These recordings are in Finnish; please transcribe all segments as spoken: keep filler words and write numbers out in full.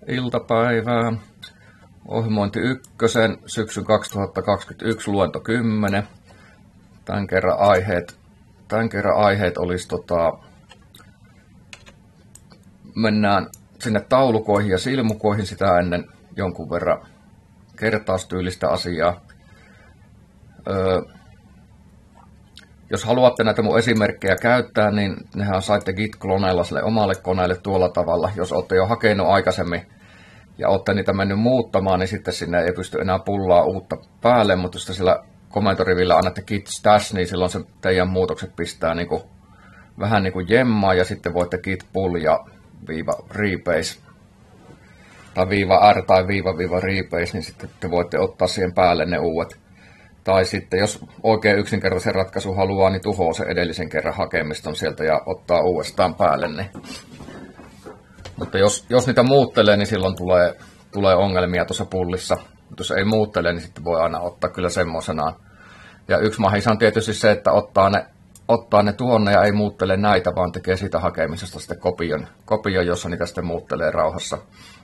iltapäivää. Ohjelmointi ykkösen syksyn kaksituhattakaksikymmentäyksi luento kymmenen. Tämän kerran aiheet, tämän kerran aiheet olisi tota, mennään sinne taulukoihin ja silmukoihin sitä ennen jonkun verran kertaustyylistä asiaa. Öö, jos haluatte näitä mun esimerkkejä käyttää, niin nehän saitte Git-kloneilla sille omalle koneelle tuolla tavalla. Jos olette jo hakenut aikaisemmin ja olette niitä mennyt muuttamaan, niin sitten sinne ei pysty enää pullaa uutta päälle, mutta jos te sillä komentorivillä annatte git stash, niin silloin se teidän muutokset pistää niin kuin, vähän niin kuin jemmaa, ja sitten voitte git pull ja viiva rebase tai viiva r tai viiva viiva rebase, niin sitten te voitte ottaa siihen päälle ne uudet. Tai sitten jos oikein yksinkertaisen ratkaisun haluaa, niin tuhoaa se edellisen kerran hakemiston sieltä ja ottaa uudestaan päälle. Niin. Mutta jos, jos niitä muuttelee, niin silloin tulee, tulee ongelmia tuossa pullissa. Mutta jos ei muuttele, niin sitten voi aina ottaa kyllä semmoisenaan. Ja yksi mahis on tietysti se, että ottaa ne, ottaa ne tuonne ja ei muuttele näitä, vaan tekee siitä hakemisesta sitten kopion, kopion jossa niitä sitten muuttelee rauhassa.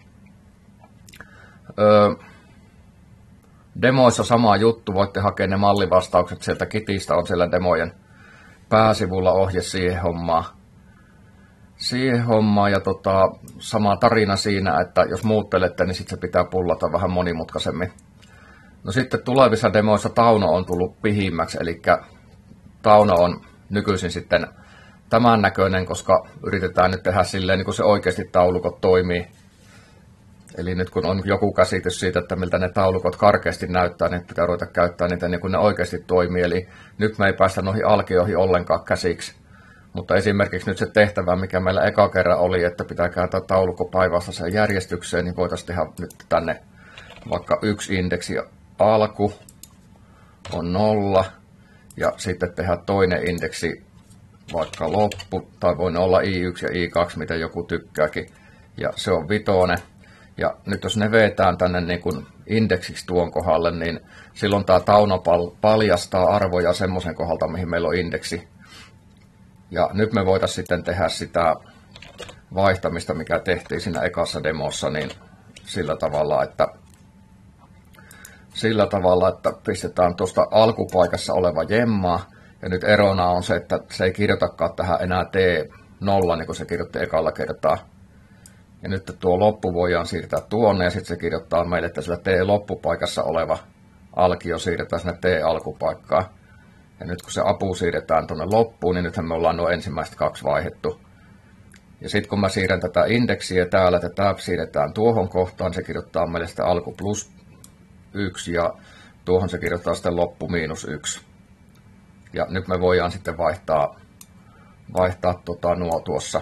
Öö, Demoissa sama juttu, voitte hakea ne mallivastaukset sieltä Gitistä, on siellä demojen pääsivulla ohje siihen hommaan. Siihen hommaan ja tota, sama tarina siinä, että jos muuttelette, niin sitten se pitää pullata vähän monimutkaisemmin. No sitten tulevissa demoissa Tauno on tullut pihimmäksi, eli Tauno on nykyisin sitten tämän näköinen, koska yritetään nyt tehdä silleen, niin kuin se oikeasti taulukot toimii. Eli nyt kun on joku käsitys siitä, että miltä ne taulukot karkeasti näyttää, niin pitää ruveta käyttää niitä niin kuin ne oikeasti toimii. Eli nyt me ei päästä noihin alkioihin ollenkaan käsiksi. Mutta esimerkiksi nyt se tehtävä, mikä meillä eka kerran oli, että pitää kääntää taulukko päinvastaiseen järjestykseen, niin voitaisiin tehdä nyt tänne vaikka yksi indeksi alku on nolla, ja sitten tehdä toinen indeksi vaikka loppu, tai voi olla i yksi ja i kaksi, mitä joku tykkääkin, ja se on vitonen. Ja nyt jos ne vetään tänne niin kuin indeksiksi tuon kohdalle, niin silloin tämä Tauno paljastaa arvoja semmoisen kohdalta, mihin meillä on indeksi. Ja nyt me voitaisiin sitten tehdä sitä vaihtamista, mikä tehtiin siinä ekassa demossa, niin sillä tavalla, että, sillä tavalla, että pistetään tuosta alkupaikassa oleva jemmaa. Ja nyt erona on se, että se ei kirjoitakaan tähän enää T nolla, niin kuin se kirjoitti ekalla kertaa. Ja nyt tuo loppu voidaan siirtää tuonne, ja sitten se kirjoittaa meille, että sillä T-loppupaikassa oleva alkio siirretään sinne T-alkupaikkaan. Ja nyt kun se apu siirretään tuonne loppuun, niin nythän me ollaan nuo ensimmäiset kaksi vaihdettu. Ja sitten kun mä siirrän tätä indeksiä täällä, että tämä siirretään tuohon kohtaan, se kirjoittaa meille sitten alku plus yksi, ja tuohon se kirjoittaa sitten loppu miinus yksi. Ja nyt me voidaan sitten vaihtaa, vaihtaa tota nuo tuossa.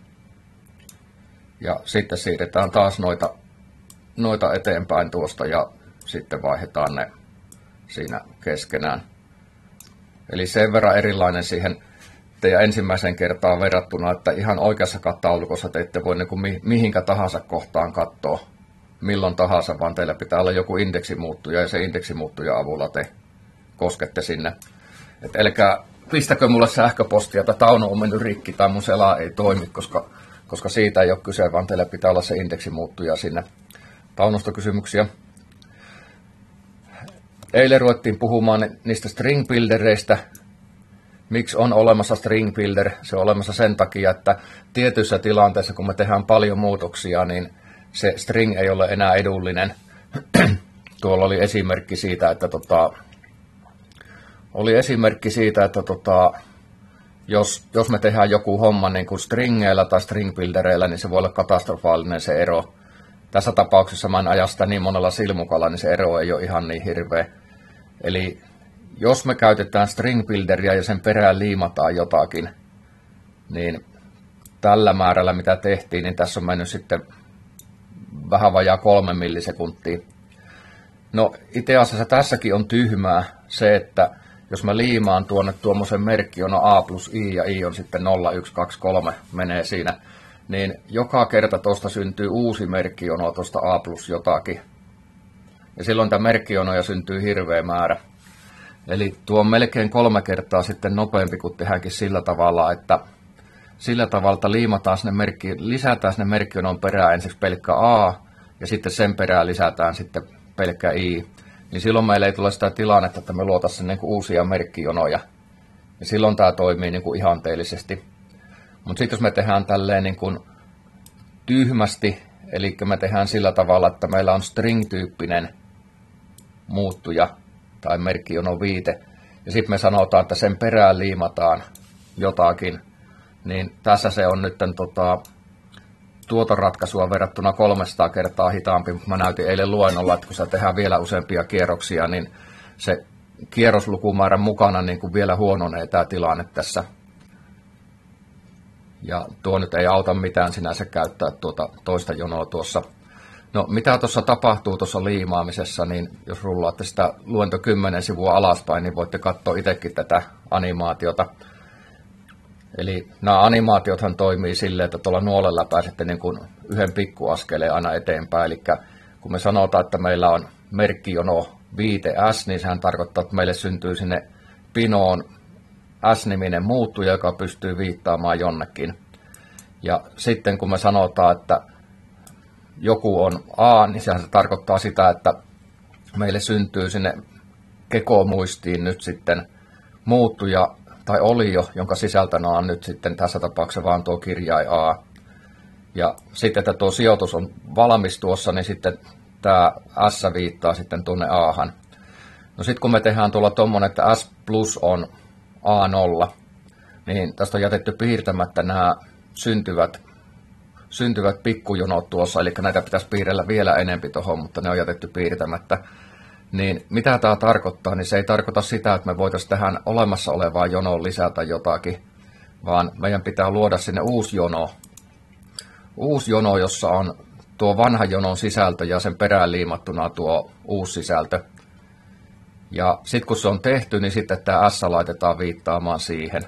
Ja sitten siirretään taas noita, noita eteenpäin tuosta ja sitten vaihdetaan ne siinä keskenään. Eli sen verran erilainen siihen teidän ensimmäiseen kertaan verrattuna, että ihan oikeassa taulukossa te ette voi niin kuin mihinkä tahansa kohtaan katsoa milloin tahansa, vaan teillä pitää olla joku indeksimuuttuja ja se indeksimuuttuja avulla te koskette sinne. Et älkää pistäkö mulle sähköpostia, että Tauno on mennyt rikki tai mun sela ei toimi, koska koska siitä ei ole kyse, vaan teillä pitää olla se indeksimuuttuja sinne. Taunosta kysymyksiä. Eilen ruvettiin puhumaan niistä string buildereistä. Miksi on olemassa string builder? Se on olemassa sen takia, että tietyissä tilanteissa, kun me tehdään paljon muutoksia, niin se string ei ole enää edullinen. Tuolla oli esimerkki siitä, että tota, oli esimerkki siitä, että tota, Jos, jos me tehdään joku homma niin kuin stringeillä tai stringbuildereillä, niin se voi olla katastrofaalinen se ero. Tässä tapauksessa mä en aja sitä niin monella silmukalla, niin se ero ei ole ihan niin hirveä. Eli jos me käytetään stringbuilderia ja sen perään liimataan jotakin, niin tällä määrällä mitä tehtiin, niin tässä on mennyt sitten vähän vajaa kolme millisekuntia. No itse asiassa tässäkin on tyhmää se, että jos mä liimaan tuonne tuommoisen merkkijono A plus I ja I on sitten nolla, yksi, kaksi, kolme menee siinä, niin joka kerta tuosta syntyy uusi merkkijono tuosta A plus jotakin. Ja silloin tämä merkkijonoja syntyy hirveä määrä. Eli tuo on melkein kolme kertaa sitten nopeampi, kun tehdäänkin sillä tavalla, että sillä tavalla liimataan sinne merkki, lisätään sinne merkkijonon perään ensiksi pelkkä A, ja sitten sen perään lisätään sitten pelkkä i, niin silloin meillä ei tule sitä tilannetta, että me luotaisiin niin kuin uusia merkkijonoja. Ja silloin tämä toimii niin kuin ihanteellisesti. Mutta sitten jos me tehdään tälleen niin kuin tyhmästi, eli me tehdään sillä tavalla, että meillä on string-tyyppinen muuttuja tai merkkijono viite, ja sitten me sanotaan, että sen perään liimataan jotakin, niin tässä se on nyt tota, tuota ratkaisua verrattuna kolmesataa kertaa hitaampi, mutta mä näytin eilen luennolla, että kun se tehdään vielä useampia kierroksia, niin se kierroslukumäärän mukana niin kuin vielä huononee tämä tilanne tässä. Ja tuo nyt ei auta mitään sinänsä käyttää tuota toista jonoa tuossa. No mitä tuossa tapahtuu tuossa liimaamisessa, niin jos rullaatte sitä luento kymmenen sivua alaspäin, niin voitte katsoa itsekin tätä animaatiota. Eli nämä animaatiothan toimii silleen, että tuolla nuolella pääsette niin kuin yhden pikkuaskeleen aina eteenpäin. Eli kun me sanotaan, että meillä on merkkijono viite S, niin sehän tarkoittaa, että meille syntyy sinne pinoon S-niminen muuttuja, joka pystyy viittaamaan jonnekin. Ja sitten kun me sanotaan, että joku on A, niin sehän se tarkoittaa sitä, että meille syntyy sinne kekomuistiin nyt sitten muuttuja tai olio, jonka sisältönä on nyt sitten tässä tapauksessa vaan tuo kirjain A. Ja sitten, että tuo sijoitus on valmis tuossa, niin sitten tämä S viittaa sitten tuonne Ahan. No sitten kun me tehdään tuolla tuommoinen, että S plus on A nolla, niin tästä on jätetty piirtämättä nämä syntyvät, syntyvät pikkujonot tuossa, eli näitä pitäisi piirrellä vielä enempi tuohon, mutta ne on jätetty piirtämättä. Niin mitä tämä tarkoittaa, niin se ei tarkoita sitä, että me voitaisiin tähän olemassa olevaan jonoon lisätä jotakin, vaan meidän pitää luoda sinne uusi jono. Uusi jono, jossa on tuo vanha jonon sisältö ja sen perään liimattuna tuo uusi sisältö. Ja sitten kun se on tehty, niin sitten tämä S laitetaan viittaamaan siihen.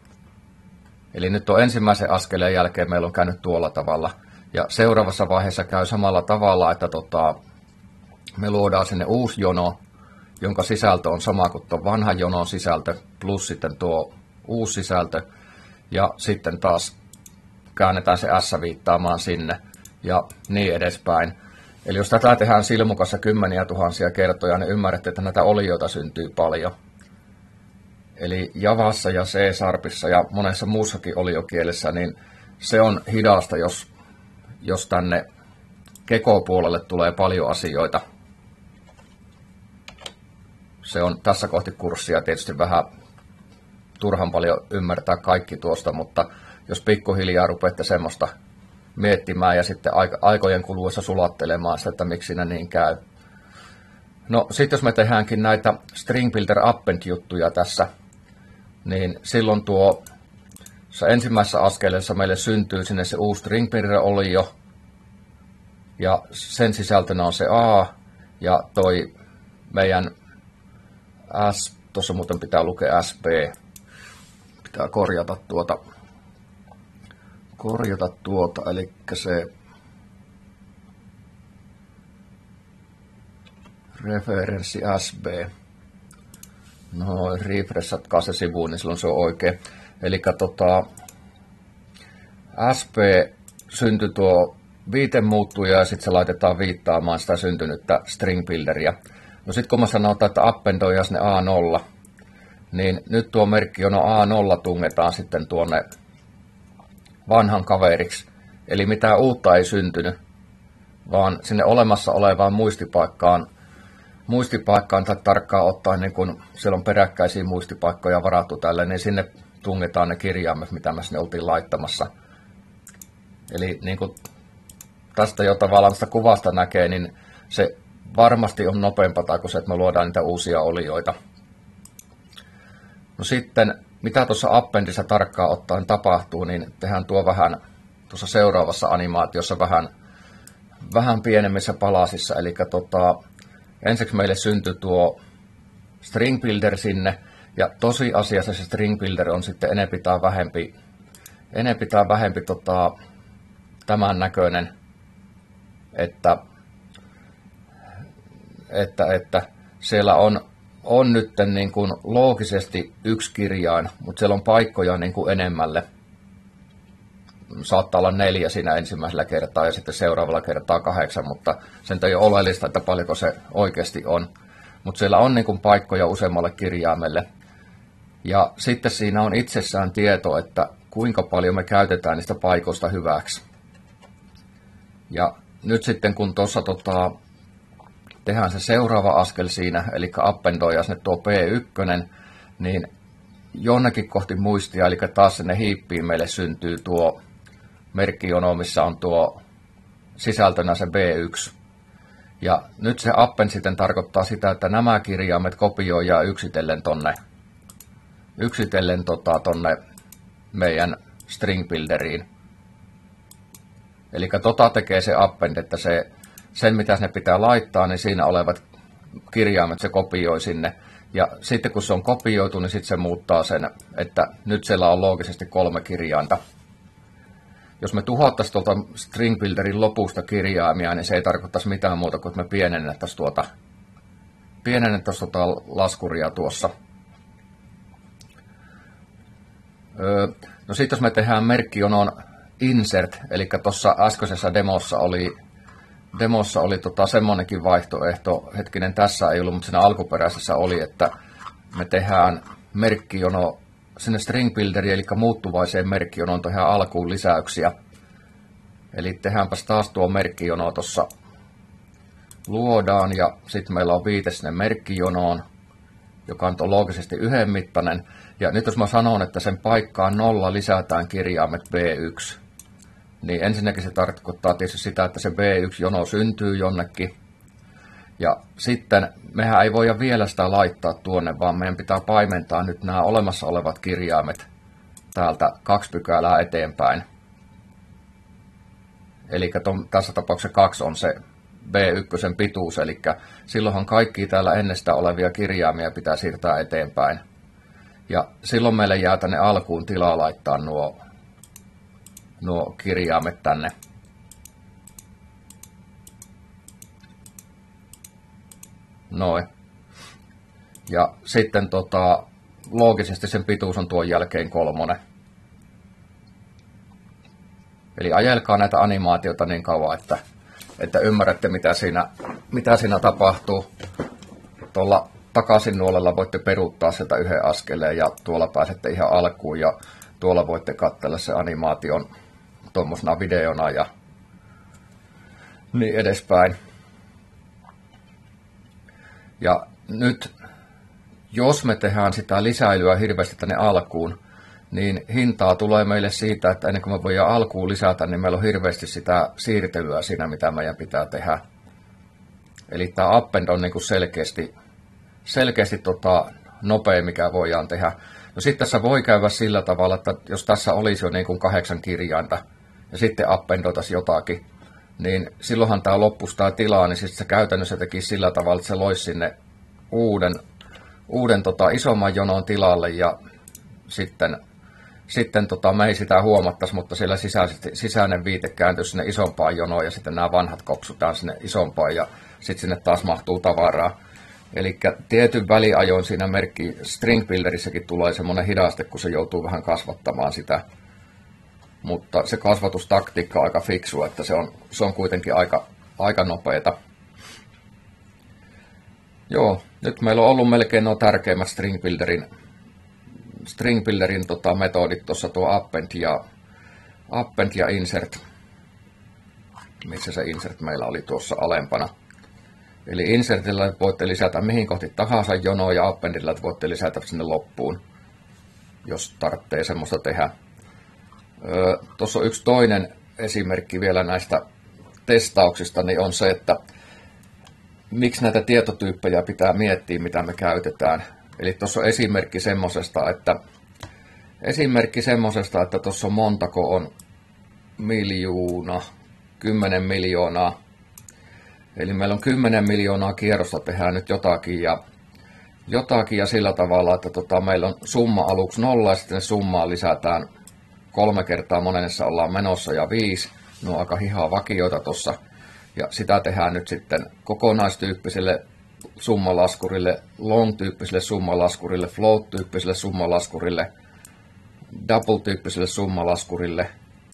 Eli nyt tuon ensimmäisen askeleen jälkeen meillä on käynyt tuolla tavalla. Ja seuraavassa vaiheessa käy samalla tavalla, että tota, me luodaan sinne uusi jono, jonka sisältö on sama kuin tuon vanhan jonon sisältö, plus sitten tuo uusi sisältö. Ja sitten taas käännetään se S viittaamaan sinne ja niin edespäin. Eli jos tätä tehdään silmukassa kymmeniä tuhansia kertoja, niin ymmärrätte, että näitä olioita syntyy paljon. Eli Javassa ja C-Sharpissa ja monessa muussakin oliokielessä, niin se on hidasta, jos, jos tänne kekopuolelle tulee paljon asioita. Se on tässä kohti kurssia tietysti vähän turhan paljon ymmärtää kaikki tuosta, mutta jos pikkuhiljaa rupeatte semmoista miettimään ja sitten aikojen kuluessa sulattelemaan sitä, että miksi siinä niin käy. No sitten jos me tehdäänkin näitä string builder append juttuja tässä, niin silloin tuo ensimmäisessä askeleessa meille syntyy sinne se uusi string builder olio ja sen sisältönä on se A ja toi meidän S, tuossa muuten pitää lukea S B, pitää korjata tuota korjata tuota, eli se referenssi S B. No, refreshatkaa se sivuun, niin silloin se on oikein. Eli tota, S B syntyi tuo viitemuuttuja ja sitten se laitetaan viittaamaan sitä syntynyttä string builderia. No sitten kun mä sanotaan, että appendoidaan sinne A nolla, niin nyt tuo merkkijono A nolla tungetaan sitten tuonne vanhan kaveriksi. Eli mitään uutta ei syntynyt, vaan sinne olemassa olevaan muistipaikkaan, muistipaikkaan tai tarkkaan ottaen, niin kun siellä on peräkkäisiä muistipaikkoja varattu tälle, niin sinne tungetaan ne kirjaimet, mitä me sinne oltiin laittamassa. Eli niin kuin tästä jo tavallaan sitä kuvasta näkee, niin se varmasti on nopeampaa kuin se, että me luodaan niitä uusia olioita. No sitten, mitä tuossa appendissa tarkkaan ottaen tapahtuu, niin tehdään tuo vähän tuossa seuraavassa animaatiossa vähän, vähän pienemmissä palasissa. Eli tota, ensiksi meille syntyi tuo string builder sinne, ja tosiasiassa se string builder on sitten enempi tai vähempi, enempi tai vähempi tota, tämän näköinen, että, että, että siellä on, on nyt niin kuin loogisesti yksi kirjain, mutta siellä on paikkoja niin kuin enemmälle. saattaa olla neljä siinä ensimmäisellä kertaa ja sitten seuraavalla kertaa kahdeksan, mutta sen ei ole oleellista, että paljonko se oikeasti on. Mutta siellä on niin kuin paikkoja useammalle kirjaimelle. Ja sitten siinä on itsessään tieto, että kuinka paljon me käytetään niistä paikoista hyväksi. Ja nyt sitten kun tuossa tota, tehdään se seuraava askel siinä, eli appendoidaan sinne tuo P yksi, niin jonnekin kohti muistia, eli taas sinne hiippiin meille syntyy tuo merkkijono, missä on tuo sisältönä se B yksi. Ja nyt se append sitten tarkoittaa sitä, että nämä kirjaimet kopioidaan yksitellen tonne, yksitellen tota, tonne meidän string builderiin. Eli tota tekee se append, että se, sen mitä sinne pitää laittaa, niin siinä olevat kirjaimet se kopioi sinne. Ja sitten kun se on kopioitu, niin sitten se muuttaa sen, että nyt siellä on loogisesti kolme kirjainta. Jos me tuhottaisiin tuolta string builderin lopusta kirjaimia, niin se ei tarkoittaisi mitään muuta kuin, että me pienennettäisiin tuota, pienennettäisiin tuota laskuria tuossa. Öö, no sitten jos me tehdään merkkijonon insert, eli tuossa äskeisessä demossa oli, demossa oli tota semmoinenkin vaihtoehto, hetkinen tässä ei ollut, mutta siinä alkuperäisessä oli, että me tehdään merkkijono sinne string builderiin, eli muuttuvaiseen merkkijonoon tehdään alkuun lisäyksiä. Eli tehdäänpäs taas tuo merkkijono tuossa luodaan, ja sitten meillä on viite sinne merkkijonoon, joka on loogisesti yhden mittainen. Ja nyt jos mä sanon, että sen paikkaan nolla lisätään kirjaimet B yksi, niin ensinnäkin se tarkoittaa tietysti sitä, että se B yksi-jono syntyy jonnekin. Ja sitten mehän ei voida vielä sitä laittaa tuonne, vaan meidän pitää paimentaa nyt nämä olemassa olevat kirjaimet täältä kaksi pykälää eteenpäin. Eli tässä tapauksessa kaksi on se B yksi pituus, eli silloinhan kaikki täällä ennestään olevia kirjaimia pitää siirtää eteenpäin. Ja silloin meille jää tänne alkuun tilaa laittaa nuo, nuo kirjaimet tänne. Noin. Ja sitten tota, loogisesti sen pituus on tuon jälkeen kolmonen. Eli ajelkaa näitä animaatioita niin kauan, että, että ymmärrätte mitä siinä, mitä siinä tapahtuu. Tuolla takaisin nuolella voitte peruuttaa sieltä yhden askeleen ja tuolla pääsette ihan alkuun ja tuolla voitte katsella se animaation tuommoisena videona ja niin edespäin. Ja nyt, jos me tehdään sitä lisäilyä hirveästi tänne alkuun, niin hintaa tulee meille siitä, että ennen kuin me voidaan alkuun lisätä, niin meillä on hirveästi sitä siirtelyä siinä, mitä meidän pitää tehdä. Eli tämä append on niin kuin selkeästi, selkeästi tota nopea, mikä voidaan tehdä. No sitten tässä voi käydä sillä tavalla, että jos tässä olisi jo niin kuin kahdeksan kirjainta ja sitten appendoitaisiin jotakin, niin silloinhan tämä loppuisi tämä tilaa, niin sitten se käytännössä tekisi sillä tavalla, että se loisi sinne uuden, uuden tota, isomman jonon tilalle ja sitten, sitten tota, me ei sitä huomattaisi, mutta siellä sisäisesti, sisäinen viite kääntyisi sinne isompaan jonoon ja sitten nämä vanhat kopsutaan sinne isompaan ja sitten sinne taas mahtuu tavaraa. Eli tietyn väliajoin siinä merkki string builderissäkin tulee semmoinen hidaste, kun se joutuu vähän kasvattamaan sitä. Mutta se kasvatustaktiikka on aika fiksu, että se on, se on kuitenkin aika, aika nopeata. Joo, nyt meillä on ollut melkein nuo tärkeimmät string builderin, string builderin tota, metodit, tuossa tuo append ja, append ja insert. Missä se insert meillä oli tuossa alempana. Eli insertillä voitte lisätä mihin kohti tahansa jonoa ja appendilla voitte lisätä sinne loppuun, jos tarvitsee semmoista tehdä. Öö, tuossa on yksi toinen esimerkki vielä näistä testauksista, niin on se, että miksi näitä tietotyyppejä pitää miettiä, mitä me käytetään. Eli tuossa on esimerkki semmosesta, että esimerkki semmosesta, että tuossa on montako on miljoona, kymmenen miljoonaa. Eli meillä on kymmenen miljoonaa kierrosta tehdään nyt jotakin ja, jotakin ja sillä tavalla, että tota, meillä on summa aluksi nolla ja sitten summaa lisätään kolme kertaa monennessa ollaan menossa ja viisi. Ne on aika hihaa vakioita tuossa. Ja sitä tehdään nyt sitten kokonaistyyppiselle summalaskurille, long-tyyppiselle summalaskurille, float-tyyppiselle summalaskurille, double-tyyppiselle summalaskurille.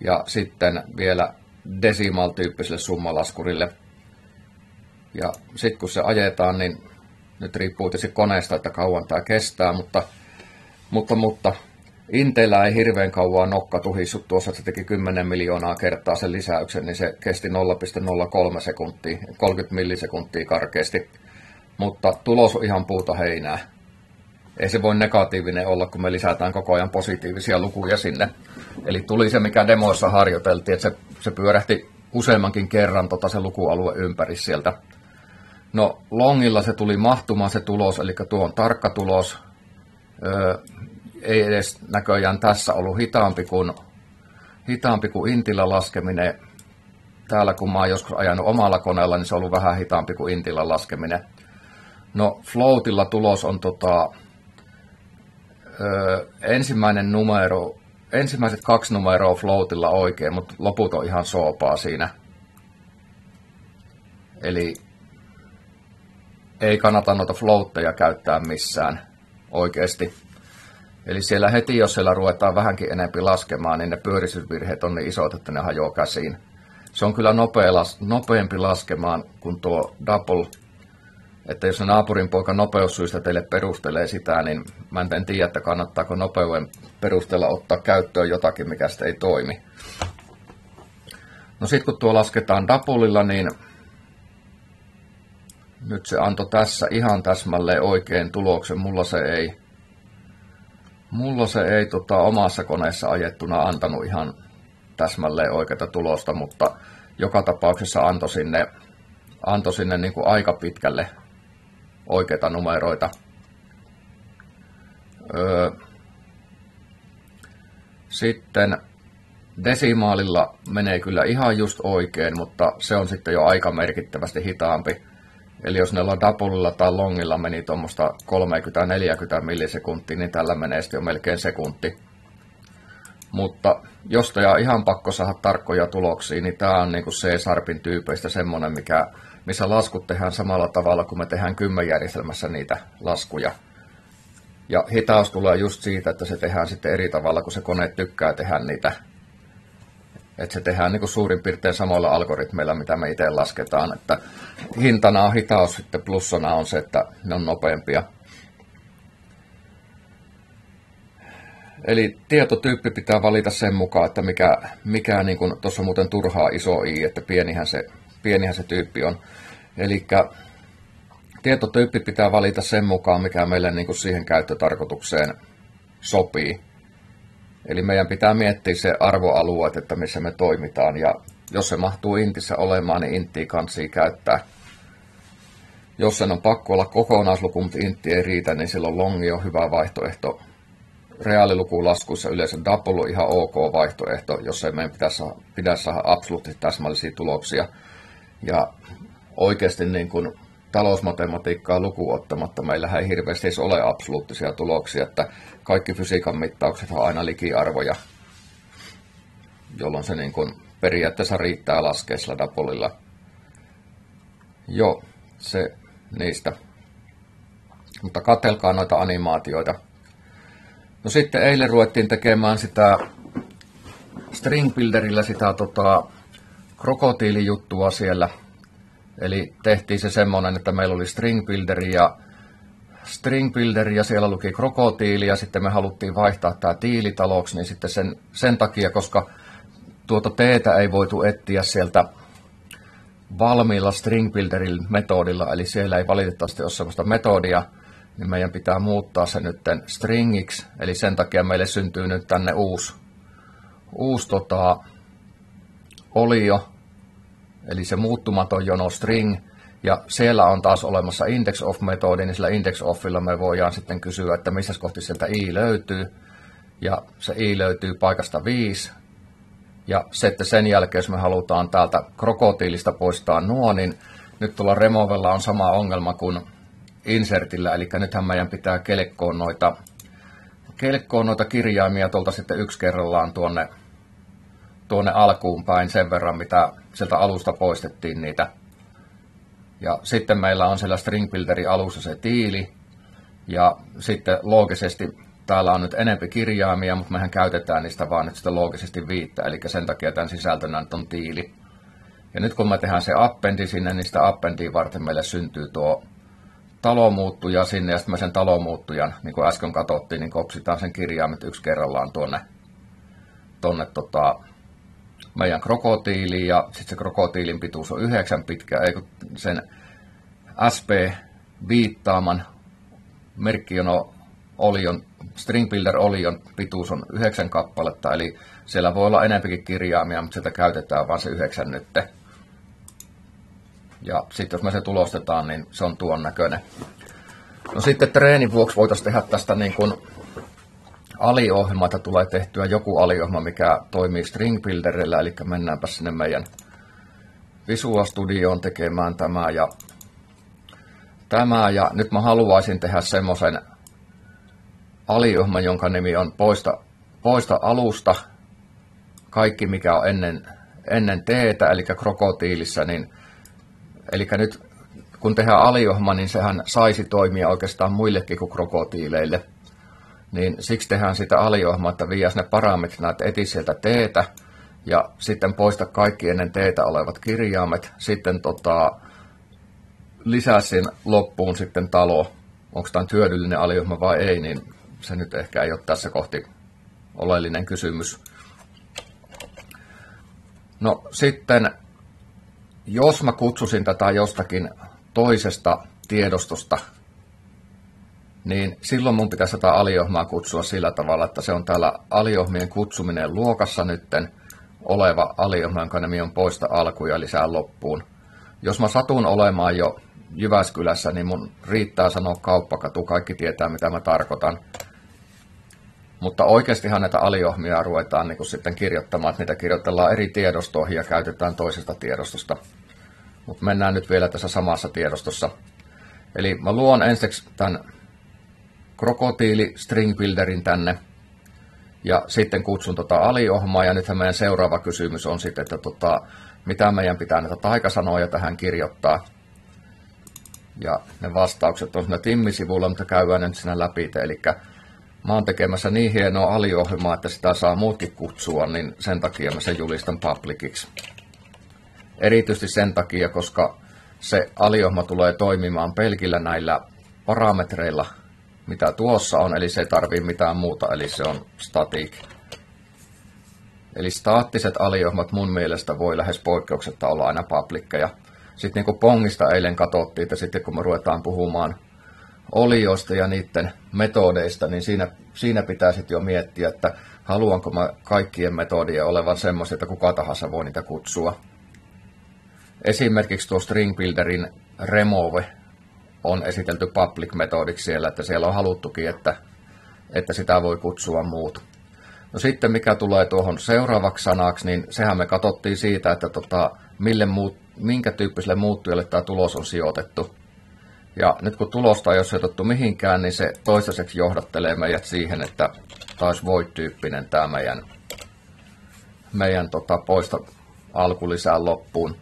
ja sitten vielä decimal-tyyppiselle summalaskurille. Ja sitten kun se ajetaan, niin nyt riippuu tietysti koneesta, että kauan tämä kestää, mutta, mutta, mutta Intelillä ei hirveän kauan nokka tuhissut tuossa, että se teki kymmenen miljoonaa kertaa sen lisäyksen, niin se kesti nolla pilkku nolla kolme sekuntia, kolmekymmentä millisekuntia karkeasti. Mutta tulos on ihan puuta heinää. Ei se voi negatiivinen olla, kun me lisätään koko ajan positiivisia lukuja sinne. Eli tuli se, mikä demoissa harjoiteltiin, että se, se pyörähti useammankin kerran tota se lukualue ympäri sieltä. No longilla se tuli mahtumaan se tulos, eli tuo on tarkka tulos. Öö, ei edes näköjään tässä ollut hitaampi kuin, hitaampi kuin Intilan laskeminen. Täällä kun mä oon joskus ajanut omalla koneella, niin se on ollut vähän hitaampi kuin Intilan laskeminen. No floatilla tulos on tota, öö, ensimmäinen numero, ensimmäiset kaksi numeroa floatilla oikein, mutta loput on ihan soopaa siinä. Eli ei kannata noita floatteja käyttää missään oikeasti. Eli siellä heti, jos siellä ruvetaan vähänkin enemmän laskemaan, niin ne pyörisyysvirheet on niin isot, että ne hajoaa käsiin. Se on kyllä nopea, nopeampi laskemaan kuin tuo double. Että jos se naapurin poika nopeussyistä teille perustelee sitä, niin mä en tiedä, että kannattaako nopeuden perusteella ottaa käyttöön jotakin, mikä sitä ei toimi. No sitten kun tuo lasketaan doubleilla, niin nyt se antoi tässä ihan täsmälleen oikein tuloksen. Mulla se ei, mulla se ei tota, omassa koneessa ajettuna antanut ihan täsmälleen oikeata tulosta, mutta joka tapauksessa antoi sinne, antoi sinne niin kuin aika pitkälle oikeita numeroita. Öö, sitten desimaalilla menee kyllä ihan just oikein, mutta se on sitten jo aika merkittävästi hitaampi. Eli jos neillä doublella tai longilla meni tuommoista kolmekymmentä neljäkymmentä millisekuntia, niin tällä menee sitten jo melkein sekunti. Mutta jos teillä on ihan pakko saada tarkkoja tuloksia, niin tämä on niin kuin C-Sharpin tyypeistä semmoinen, mikä, missä laskut tehdään samalla tavalla, kuin me tehdään kymmenjärjestelmässä niitä laskuja. Ja hitaus tulee just siitä, että se tehdään sitten eri tavalla, kun se kone tykkää tehdä niitä. Että se tehdään niin kuin suurin piirtein samoilla algoritmeilla, mitä me itse lasketaan. Että hintana on hitaus, sitten plussana on se, että ne on nopeampia. Eli tietotyyppi pitää valita sen mukaan, että mikä, mikä niin kuin tuossa on muuten turhaa iso i, että pienihän se, pienihän se tyyppi on. Eli tietotyyppi pitää valita sen mukaan, mikä meille niin kuin siihen käyttötarkoitukseen sopii. Eli meidän pitää miettiä se arvoalueet, että missä me toimitaan, ja jos se mahtuu intissä olemaan, niin inttiä kanssii käyttää. Jos sen on pakko olla kokonaisluku, mutta intti ei riitä, niin silloin longi on hyvä vaihtoehto. Reaalilukulaskuissa yleensä double on ihan ok vaihtoehto, jos ei meidän pitäisi saada, pitäisi saada absoluuttisesti täsmällisiä tuloksia. Ja oikeasti niin kuin talousmatematiikkaa lukuun ottamatta meillähän ei hirveästi edes ole absoluuttisia tuloksia, että kaikki fysiikan mittaukset on aina likiarvoja, jolloin se niin kuin periaatteessa riittää laskea sillä doubleilla. Joo, se niistä. Mutta katselkaa noita animaatioita. No sitten eilen ruvettiin tekemään sitä String Builderillä sitä tota, krokotiilijuttua siellä. Eli tehtiin se semmoinen, että meillä oli String Builderi ja String Builderi ja siellä luki krokotiili ja sitten me haluttiin vaihtaa tämä tiilitaloksi, niin sitten sen, sen takia, koska tuota teetä ei voitu etsiä sieltä valmiilla String Builderin metodilla, eli siellä ei valitettavasti ole sellaista metodia, niin meidän pitää muuttaa se nyt stringiksi, eli sen takia meille syntyy nyt tänne uusi, uusi tota, olio, eli se muuttumaton jono string, ja siellä on taas olemassa indexOf-metodi, niin sillä indexOfilla me voidaan sitten kysyä, että missä kohti sieltä i löytyy, ja se i löytyy paikasta viisi, ja sitten sen jälkeen, jos me halutaan täältä krokotiilista poistaa nuo, niin nyt tuolla removella on sama ongelma kuin insertillä, eli nythän meidän pitää kelkkoon noita, kelkkoon noita kirjaimia tuolta sitten yksi kerrallaan tuonne, tuonne alkuun päin sen verran, mitä sieltä alusta poistettiin niitä. Ja sitten meillä on siellä String Builderin alussa se tiili, ja sitten loogisesti täällä on nyt enempi kirjaimia, mutta mehän käytetään niistä vaan nyt sitä loogisesti viittä, eli sen takia tämän sisältönä nyt on tiili. Ja nyt kun me tehdään se appendi sinne, niin sitä appendia varten meille syntyy tuo talomuuttuja sinne, ja sitten me sen talomuuttujan, niin kuin äsken katsottiin, niin kopsitaan sen kirjaimet yksi kerrallaan tuonne, tuonne tota, meidän krokotiiliin, ja sitten se krokotiilin pituus on yhdeksän pitkä, ei kun sen S P-viittaaman merkkiono Olion, String Builder Olion pituus on yhdeksän kappaletta, eli siellä voi olla enempikin kirjaimia, mutta sieltä käytetään vain se yhdeksän nytte. Ja sitten jos me se tulostetaan, niin se on tuon näköinen. No sitten treenin vuoksi voitaisiin tehdä tästä niin kuin aliohjelma, että tulee tehtyä joku aliohjelma, mikä toimii String Builderillä, eli mennäänpä sinne meidän Visual Studioon tekemään tämä ja tämä. Ja nyt mä haluaisin tehdä semmoisen aliohjelman, jonka nimi on poista, poista alusta kaikki, mikä on ennen, ennen teetä, eli krokotiilissa, niin eli nyt kun tehdään aliohjelma, niin sehän saisi toimia oikeastaan muillekin kuin krokotiileille. Niin siksi tehdään sitä aliohjelmaa, että viiäs ne parametrit, että eti sieltä teetä ja sitten poista kaikki ennen teetä olevat kirjaimet. Sitten tota, lisää sen loppuun sitten talo. Onko tämä hyödyllinen aliohjelma vai ei, niin se nyt ehkä ei ole tässä kohti oleellinen kysymys. No sitten, jos mä kutsusin tätä jostakin toisesta tiedostosta, niin silloin mun pitäisi tätä aliohjelmaa kutsua sillä tavalla, että se on täällä aliohjelmien kutsuminen luokassa nytten oleva aliohjelma, jonka nimi on poista alku ja lisää loppuun. Jos mä satun olemaan jo Jyväskylässä, niin mun riittää sanoa kauppakatu, kaikki tietää mitä mä tarkoitan. Mutta oikeastihan näitä aliohjelmia ruvetaan niin sitten kirjoittamaan, että niitä kirjoitellaan eri tiedostoihin ja käytetään toisesta tiedostosta. Mutta mennään nyt vielä tässä samassa tiedostossa. Eli mä luon ensiksi tämän krokotiili String Builderin tänne ja sitten kutsun tota aliohjelmaa. Ja nythän meidän seuraava kysymys on sitten, että tota, mitä meidän pitää näitä taikasanoja tähän kirjoittaa. Ja ne vastaukset on siinä Timmi-sivulla, mutta käydään nyt siinä läpi. Eli mä oon tekemässä niin hienoa aliohjelmaa, että sitä saa muutkin kutsua, niin sen takia mä sen julistan publiciksi. Erityisesti sen takia, koska se aliohjelma tulee toimimaan pelkillä näillä parametreilla, mitä tuossa on, eli se ei tarvitse mitään muuta, eli se on static. Eli staattiset aliohjelmat mun mielestä voi lähes poikkeuksetta olla aina publickeja. Sitten niin kuin Pongista eilen katsottiin, että sitten kun me ruvetaan puhumaan olioista ja niiden metodeista, niin siinä, siinä pitää sitten jo miettiä, että haluanko mä kaikkien metodien olevan semmoisia, että kuka tahansa voi niitä kutsua. Esimerkiksi tuo String Builderin remove on esitelty public-metodiksi siellä, että siellä on haluttukin, että, että sitä voi kutsua muut. No sitten mikä tulee tuohon seuraavaksi sanaksi, niin sehän me katsottiin siitä, että tota, mille muut, minkä tyyppiselle muuttujalle tämä tulos on sijoitettu. Ja nyt kun tulosta ei ole sijoitettu mihinkään, niin se toistaiseksi johdattelee meidät siihen, että taisi void-tyyppinen tämä meidän, meidän tota, poista alku lisää loppuun.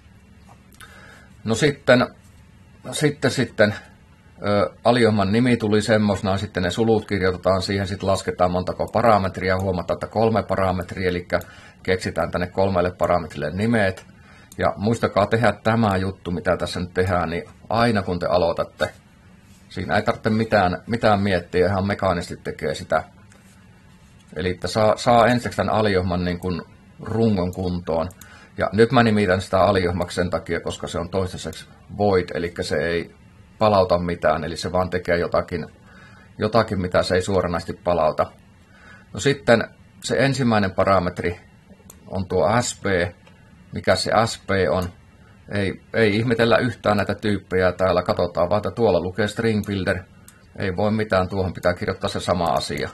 No sitten, sitten, sitten ö, aliohjelman nimi tuli semmoisena, sitten ne sulut kirjoitetaan siihen, sitten lasketaan montako parametria, huomataan, että kolme parametria, eli keksitään tänne kolmelle parametrille nimet. Ja muistakaa tehdä tämä juttu, mitä tässä nyt tehdään, niin aina kun te aloitatte, siinä ei tarvitse mitään, mitään miettiä, ihan mekaanisesti tekee sitä. Eli että saa, saa ensiksi tämän aliohjelman niin kuin rungon kuntoon. Ja nyt mä nimitän sitä aliohjelmaksi sen takia, koska se on toistaiseksi void, eli se ei palauta mitään, eli se vaan tekee jotakin, jotakin mitä se ei suoranaisesti palauta. No sitten se ensimmäinen parametri on tuo S P. Mikä se S P on? Ei, ei ihmetellä yhtään näitä tyyppejä täällä, katsotaan vaan, että tuolla lukee String Builder. Ei voi mitään, tuohon pitää kirjoittaa se sama asia.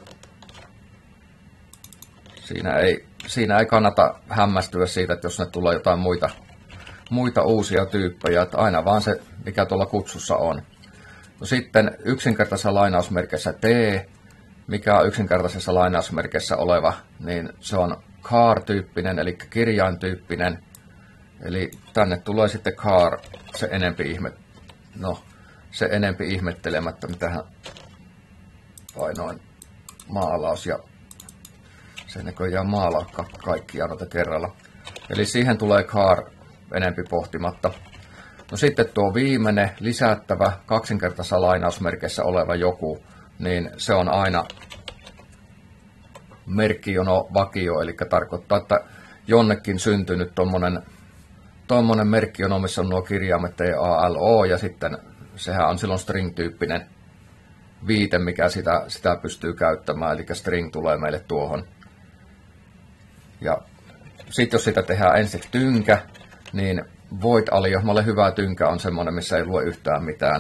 Siinä ei, siinä ei kannata hämmästyä siitä, että jos ne tulee jotain muita, muita uusia tyyppejä, että aina vaan se, mikä tuolla kutsussa on. No sitten yksinkertaisessa lainausmerkissä T, mikä on yksinkertaisessa lainausmerkissä oleva, niin se on char-tyyppinen, eli kirjaintyyppinen. Eli tänne tulee sitten char, se enempi ihme, no, se enempi ihmettelemättä, mitä painoin maalaus ja se näköjään maalaa kaikkia noita kerralla. Eli siihen tulee car enempi pohtimatta. No sitten tuo viimeinen lisättävä kaksinkertaisessa lainausmerkeissä oleva joku, niin se on aina merkkijono vakio, eli tarkoittaa, että jonnekin syntynyt tommonen, tommonen merkkijono, missä on nuo kirjaimet T A L O, ja sitten sehän on silloin string-tyyppinen viite, mikä sitä, sitä pystyy käyttämään, eli string tulee meille tuohon. Ja sitten jos sitä tehdään ensiksi tynkä, niin void-aliohmalle hyvä tynkä on semmoinen, missä ei lue yhtään mitään.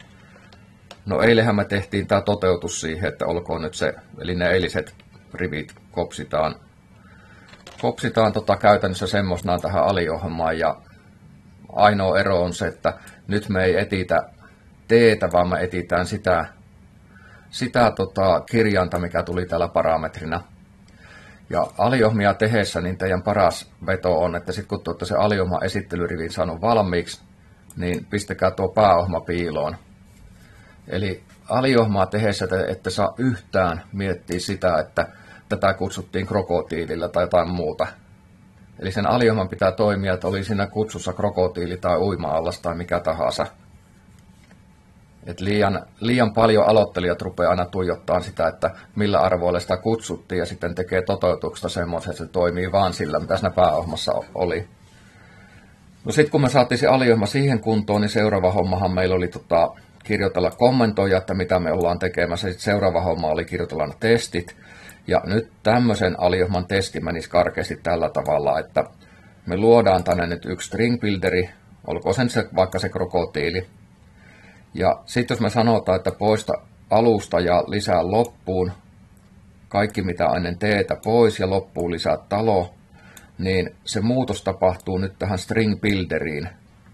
No eilenhän me tehtiin tämä toteutus siihen, että olkoon nyt se, eli ne eiliset rivit kopsitaan, kopsitaan tota käytännössä semmoisena tähän aliohjelmaan, ja ainoa ero on se, että nyt me ei etitä teetä, vaan me etitään sitä, sitä tota kirjainta, mikä tuli täällä parametrina. Ja aliohmia tehessä niin teidän paras veto on, että sitten kun tuotte se aliohma esittelyrivin saanut valmiiksi, niin pistäkää tuo pääohma piiloon. Eli aliohmaa tehessä te ette saa yhtään miettiä sitä, että tätä kutsuttiin krokotiililla tai jotain muuta. Eli sen aliohman pitää toimia, että oli siinä kutsussa krokotiili tai uima-allas tai mikä tahansa. Et liian, liian paljon aloittelijat rupeaa aina tuijottaa sitä, että millä arvoilla sitä kutsuttiin, ja sitten tekee toteutuksesta semmoisen, että se toimii vaan sillä, mitä siinä pääohmassa oli. No sitten kun me saatiin se aliohma siihen kuntoon, niin seuraava hommahan meillä oli tota, kirjoitella kommentoja, että mitä me ollaan tekemässä. Sitten seuraava homma oli kirjoitella ne testit. Ja nyt tämmöisen aliohman testi menisi karkeasti tällä tavalla, että me luodaan tänne nyt yksi string builderi, olkoon sen se, vaikka se krokotiili. Ja sitten jos me sanotaan, että poista alusta ja lisää loppuun kaikki mitä ennen teetä pois ja loppuun lisää talo, niin se muutos tapahtuu nyt tähän string builderiin.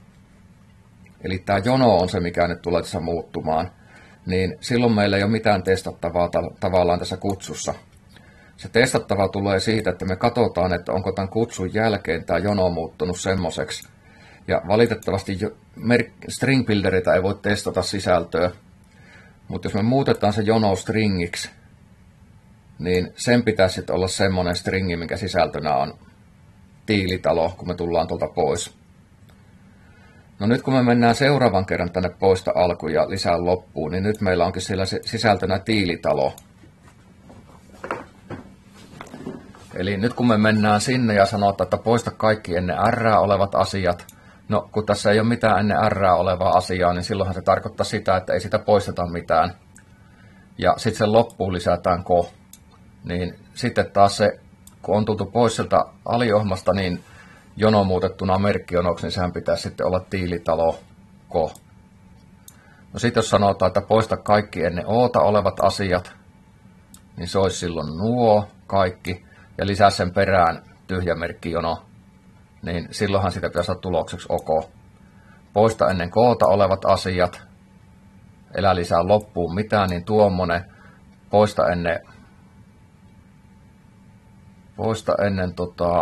Eli tämä jono on se, mikä nyt tulee tässä muuttumaan. Niin silloin meillä ei ole mitään testattavaa tavallaan tässä kutsussa. Se testattava tulee siitä, että me katsotaan, että onko tämän kutsun jälkeen tämä jono muuttunut semmoiseksi. Ja valitettavasti string builderita ei voi testata sisältöä. Mutta jos me muutetaan se jono stringiksi, niin sen pitäisi sitten olla semmoinen stringi, mikä sisältönä on tiilitalo, kun me tullaan tuolta pois. No nyt kun me mennään seuraavan kerran tänne poista alku ja lisää loppuun, niin nyt meillä onkin siellä sisältönä tiilitalo. Eli nyt kun me mennään sinne ja sanotaan, että poista kaikki ennen R olevat asiat, no kun tässä ei ole mitään ennen R olevaa asiaa, niin silloinhan se tarkoittaa sitä, että ei sitä poisteta mitään. Ja sitten sen loppuun lisätään ko. Niin sitten taas se, kun on tultu pois sieltä aliohmasta, niin jono muutettuna merkkionoksi, niin sehän pitäisi sitten olla tiilitalo ko. No sitten jos sanotaan, että poista kaikki ennen oota olevat asiat, niin se olisi silloin nuo kaikki. Ja lisää sen perään tyhjä merkkijono, niin silloinhan sitä pitäisi olla tulokseksi ok. Poista ennen koota olevat asiat, elä lisää loppuun mitään, niin tuommoinen. Poista ennen, poista ennen tota,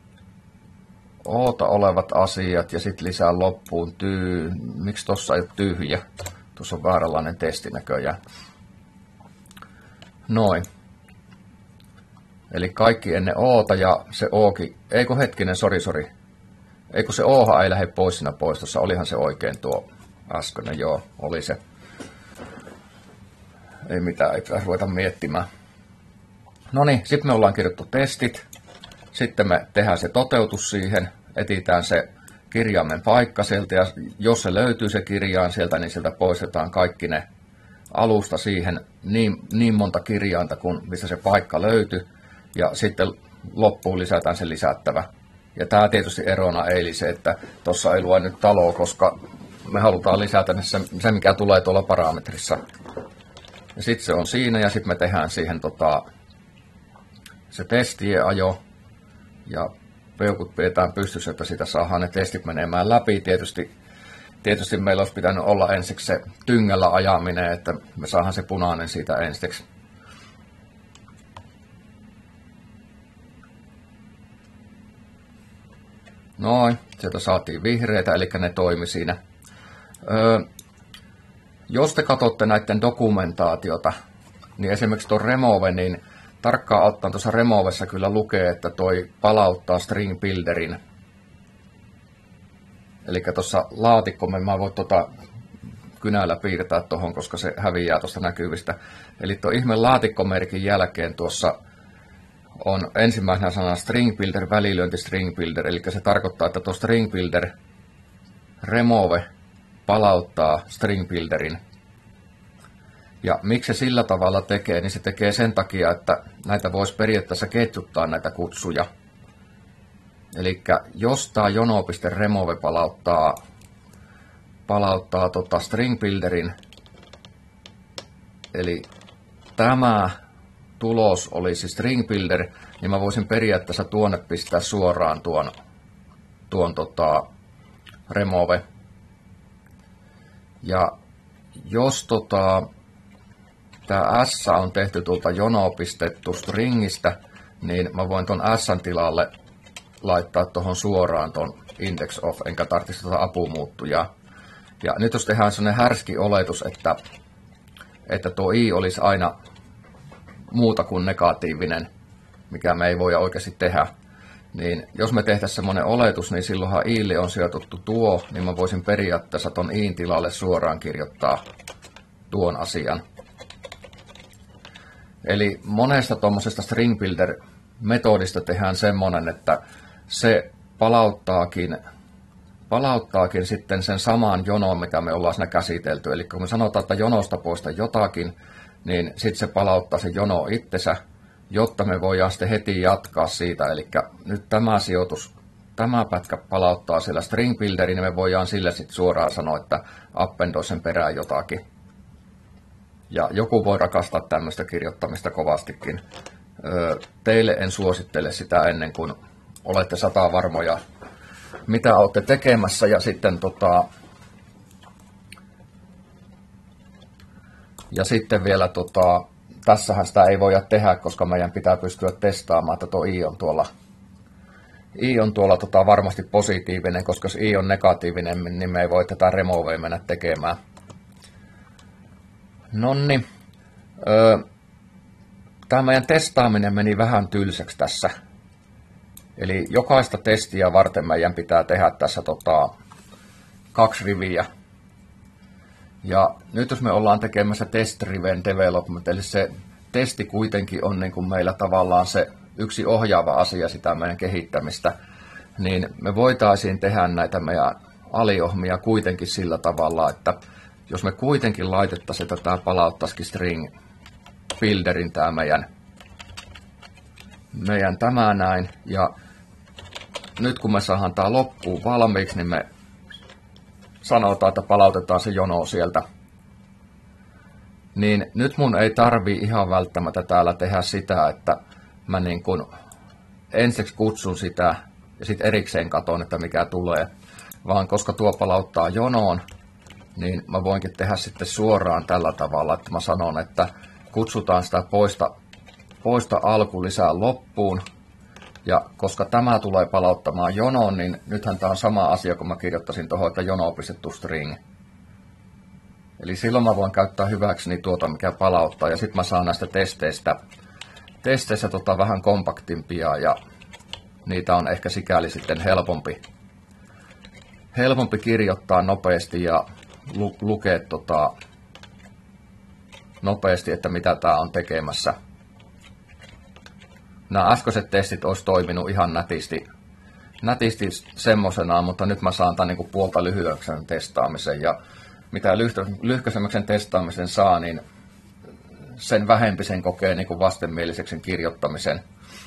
oota olevat asiat ja sitten lisää loppuun tyy. Miksi tossa ei ole tyhjä? Tuossa on vääränlainen testi näköjään. Noin. Eli kaikki ennen oota ja se ookin, eikö hetkinen, sori sori, eikö se ooha ei lähde pois siinä poistossa, olihan se oikein tuo äskeinen, joo, oli se. Ei mitään, ei ruveta miettimään. No niin, sitten me ollaan kirjoittu testit, sitten me tehdään se toteutus siihen, etitään se kirjaimen paikka sieltä, ja jos se löytyy se kirjain sieltä, niin sieltä poistetaan kaikki ne alusta siihen niin, niin monta kirjainta, kun missä se paikka löytyy. Ja sitten loppuun lisätään se lisättävä. Ja tämä tietysti erona eilisen, että tuossa ei lue nyt taloa, koska me halutaan lisätä se, se mikä tulee tuolla parametrissa. Ja sitten se on siinä ja sitten me tehdään siihen tota, se testien ajo. Ja peukut pidetään pystyssä, että sitä saadaan ne testit menemään läpi. Tietysti, tietysti meillä olisi pitänyt olla ensiksi se tyngällä ajaminen, että me saadaan se punainen siitä ensiksi. Noin, sieltä saatiin vihreitä, eli ne toimi siinä. Öö, jos te katsotte näiden dokumentaatiota, niin esimerkiksi tuo remove, niin tarkkaan ottaen tuossa removessa kyllä lukee, että toi palauttaa string builderin. Eli tuossa laatikko, mä voin tuota kynällä piirtää tuohon, koska se häviää tuosta näkyvistä. Eli tuo ihme laatikkomerkin jälkeen tuossa on ensimmäisenä sana string builder, välilyönti string builder, eli se tarkoittaa, että tuo string builder remove palauttaa string builderin. Ja miksi se sillä tavalla tekee, niin se tekee sen takia, että näitä voisi periaatteessa ketjuttaa näitä kutsuja. Eli jos tämä jono.remove palauttaa, palauttaa tota string builderin, eli tämä tulos olisi string builder, niin mä voisin periaatteessa tuonne pistää suoraan tuon, tuon tota remove. Ja jos tota, tämä S on tehty tuolta jono.pistettu stringistä, niin mä voin ton S tilalle laittaa tuohon suoraan ton index of, enkä tarvitsisi tuota apumuuttujaa. Ja nyt jos tehdään sellainen härski oletus, että, että tuo i olisi aina muuta kuin negatiivinen, mikä me ei voida oikeasti tehdä, niin jos me tehtäisiin semmoinen oletus, niin silloinhan i'lle on sijoitettu tuo, niin mä voisin periaatteessa ton i'in tilalle suoraan kirjoittaa tuon asian. Eli monesta tuommoisesta string builder metodista tehdään semmoinen, että se palauttaakin, palauttaakin sitten sen saman jonon, mitä me ollaan siinä käsitelty. Eli kun me sanotaan, että jonosta poista jotakin, niin sitten se palauttaa se jono itsensä, jotta me voidaan sitten heti jatkaa siitä. Eli nyt tämä sijoitus, tämä pätkä palauttaa siellä string builderin, niin me voidaan sille sitten suoraan sanoa, että appendoi sen perään jotakin. Ja joku voi rakastaa tämmöistä kirjoittamista kovastikin. Teille en suosittele sitä ennen kuin olette sata varmoja, mitä olette tekemässä. Ja sitten, tota, ja sitten vielä, tota, tässähän sitä ei voida tehdä, koska meidän pitää pystyä testaamaan, että tuo i on tuolla, i on tuolla tota, varmasti positiivinen, koska jos i on negatiivinen, niin me ei voi tätä removea mennä tekemään. Nonni, öö, tämä meidän testaaminen meni vähän tylsäksi tässä. Eli jokaista testiä varten meidän pitää tehdä tässä tota, kaksi riviä. Ja nyt jos me ollaan tekemässä test-driven development, eli se testi kuitenkin on niin kuin meillä tavallaan se yksi ohjaava asia sitä meidän kehittämistä, niin me voitaisiin tehdä näitä meidän aliohmia kuitenkin sillä tavalla, että jos me kuitenkin laitettaisiin, että tämä palauttaisikin string builderin tämä meidän, meidän tämä näin, ja nyt kun me saadaan tämä loppuun valmiiksi, niin me sanotaan, että palautetaan se jono sieltä. Niin nyt mun ei tarvii ihan välttämättä täällä tehdä sitä, että mä niin kun ensiksi kutsun sitä ja sitten erikseen katon, että mikä tulee. Vaan koska tuo palauttaa jonoon, niin mä voinkin tehdä sitten suoraan tällä tavalla, että mä sanon, että kutsutaan sitä poista, poista alku lisää loppuun. Ja koska tämä tulee palauttamaan jonoon, niin nythän tämä on sama asia, kun mä kirjoittaisin tuohon, että jono.pistettu string. Eli silloin mä voin käyttää hyväkseni tuota, mikä palauttaa, ja sitten mä saan näistä testeistä, testeissä tota vähän kompaktimpia, ja niitä on ehkä sikäli sitten helpompi, helpompi kirjoittaa nopeasti ja lu, lukea tota, nopeasti, että mitä tämä on tekemässä. Nämä äskeiset testit olisi toiminut ihan nätisti, nätisti semmoisenaan, mutta nyt mä saan tämän niin kuin puolta lyhyeksen testaamisen. Ja mitä lyhkäisemmäksi testaamisen saa, niin sen vähempi sen kokee niin kuin vastenmieliseksi sen kirjoittamisen.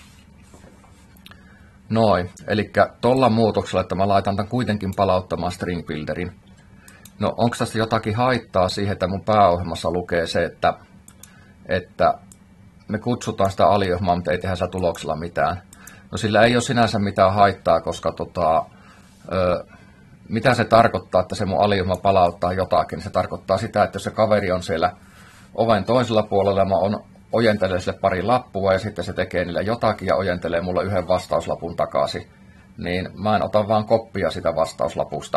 Noin, eli tuolla muutoksella, että mä laitan tämän kuitenkin palauttamaan string builderin. No onko tässä jotakin haittaa siihen, että mun pääohjelmassa lukee se, että, että me kutsutaan sitä aliohjelmaa, mutta ei tehdä sitä tuloksella mitään. No sillä ei ole sinänsä mitään haittaa, koska tota, ö, mitä se tarkoittaa, että se mun aliohjelma palauttaa jotakin. Se tarkoittaa sitä, että jos se kaveri on siellä oven toisella puolella, mä on, ojentelen sille pari lappua ja sitten se tekee niille jotakin ja ojentelee mulle yhden vastauslapun takaisin, niin mä en ota vaan koppia sitä vastauslapusta.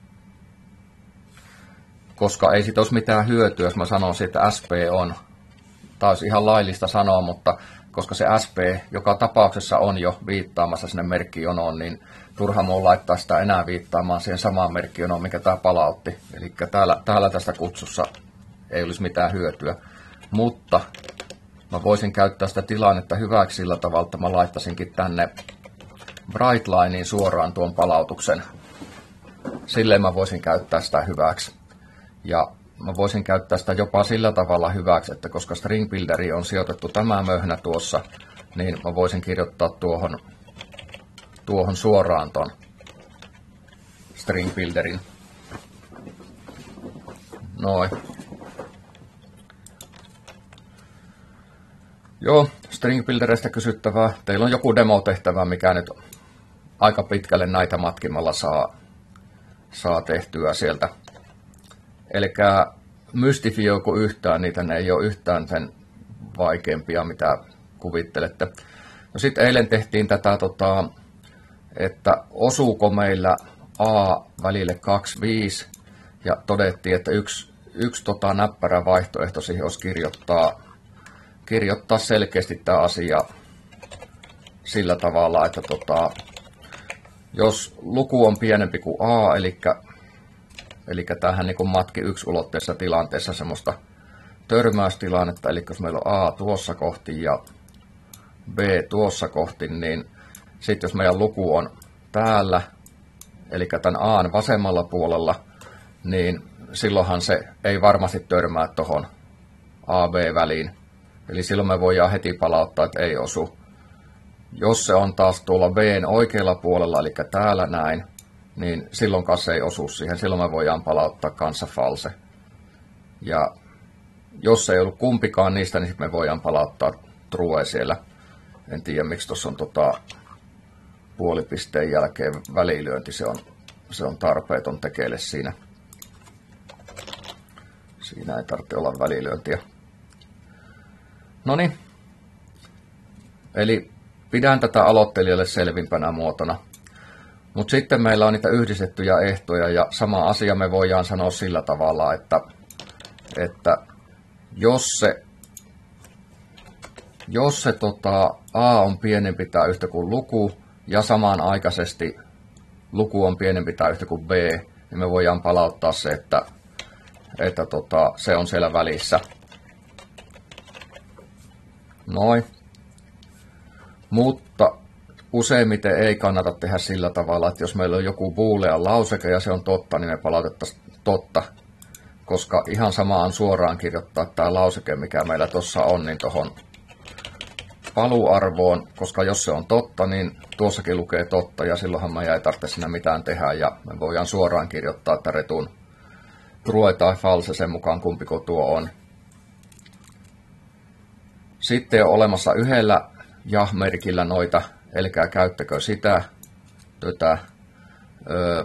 Koska ei siitä olisi mitään hyötyä, jos mä sanon, että S P on Tämä olisi ihan laillista sanoa, mutta koska se S P joka tapauksessa on jo viittaamassa sinne merkkijonoon, niin turha muu laittaa sitä enää viittaamaan siihen samaan merkkijonoon, mikä tämä palautti. Eli täällä, täällä tästä kutsussa ei olisi mitään hyötyä. Mutta mä voisin käyttää sitä tilannetta hyväksi sillä tavalla, että mä laittaisinkin tänne Brightlineen suoraan tuon palautuksen. Silleen mä voisin käyttää sitä hyväksi. Ja mä voisin käyttää sitä jopa sillä tavalla hyväksi, että koska String Builderi on sijoitettu tämä möhnä tuossa, niin mä voisin kirjoittaa tuohon, tuohon suoraan ton String Builderin. Noin. Joo, String Builderistä kysyttävää. Teillä on joku demotehtävä, mikä nyt aika pitkälle näitä matkimalla saa, saa tehtyä sieltä. Elikkä mystifioiko yhtään niitä, ne ei ole yhtään sen vaikeampia, mitä kuvittelette. No sitten eilen tehtiin tätä, tota, että osuuko meillä A välille kaksi viisi, ja todettiin, että yksi, yksi tota, näppärä vaihtoehto siihen olisi kirjoittaa, kirjoittaa selkeästi tämä asia sillä tavalla, että tota, jos luku on pienempi kuin A, eli Eli tämähän niin matki yksiulotteisessa tilanteessa semmoista törmäystilannetta, eli jos meillä on A tuossa kohti ja B tuossa kohti, niin sitten jos meidän luku on täällä, eli tämän A:n vasemmalla puolella, niin silloinhan se ei varmasti törmää tuohon A B-väliin. Eli silloin me voidaan heti palauttaa, että ei osu. Jos se on taas tuolla B:n oikealla puolella, eli täällä näin, niin silloin kanssa ei osu siihen. Silloin me voidaan palauttaa kanssa false. Ja jos ei ollut kumpikaan niistä, niin me voidaan palauttaa true siellä. En tiedä, miksi tuossa on tota, puolipisteen jälkeen välilyönti. Se on, se on tarpeeton tekeille siinä. Siinä ei tarvitse olla välilyöntiä. Noniin. Eli pidän tätä aloittelijalle selvimpänä muotona. Mutta sitten meillä on niitä yhdistettyjä ehtoja, ja sama asia me voidaan sanoa sillä tavalla, että, että jos se, jos se tota, A on pienempi tai yhtä kuin luku, ja samanaikaisesti luku on pienempi tai yhtä kuin B, niin me voidaan palauttaa se, että, että tota, se on siellä välissä. Noin. Mutta useimmiten ei kannata tehdä sillä tavalla, että jos meillä on joku boolean lauseke ja se on totta, niin me palautettaisiin totta. Koska ihan sama on suoraan kirjoittaa tämä lauseke, mikä meillä tuossa on, niin tuohon paluarvoon. Koska jos se on totta, niin tuossakin lukee totta ja silloinhan me ei tarvitse siinä mitään tehdä. Ja me voidaan suoraan kirjoittaa, että retun true tai false sen mukaan kumpiko tuo on. Sitten on olemassa yhdellä ja-merkillä noita. Elkää käyttäkö sitä, tätä, ö,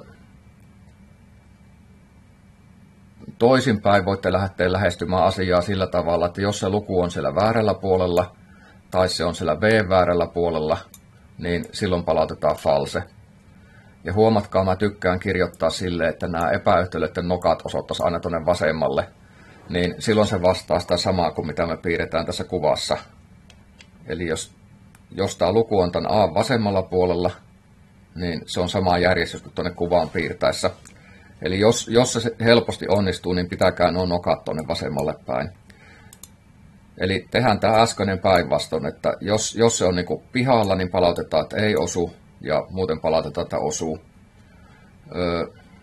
toisinpäin voitte lähteä lähestymään asiaa sillä tavalla, että jos se luku on siellä väärällä puolella tai se on siellä B-väärällä puolella, niin silloin palautetaan false. Ja huomatkaa, mä tykkään kirjoittaa silleen, että nämä epäyhtälöiden nokat osoittaisi aina tuonne vasemmalle, niin silloin se vastaa sitä samaa kuin mitä me piirretään tässä kuvassa. Eli jos Jos tämä luku on tämän A vasemmalla puolella, niin se on sama järjestys kuin tuonne kuvaan piirtäessä. Eli jos, jos se helposti onnistuu, niin pitäkää nuo nokat tuonne vasemmalle päin. Eli tehdään tämä äskeinen päinvastoin, että jos, jos se on niin kuin pihalla, niin palautetaan, että ei osu, ja muuten palautetaan, että osuu. Öö,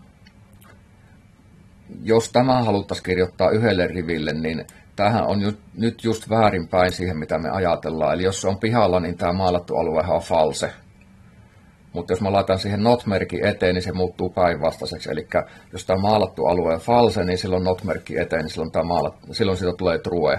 jos tämä haluttaisiin kirjoittaa yhdelle riville, niin tämähän on nyt just väärinpäin siihen, mitä me ajatellaan. Eli jos se on pihalla, niin tämä maalattu aluehan on false. Mutta jos mä laitan siihen not-merkin eteen, niin se muuttuu päinvastaiseksi. Eli jos tämä maalattu alue on false, niin silloin not-merkki eteen, niin silloin, tämä maalattu, silloin siitä tulee true.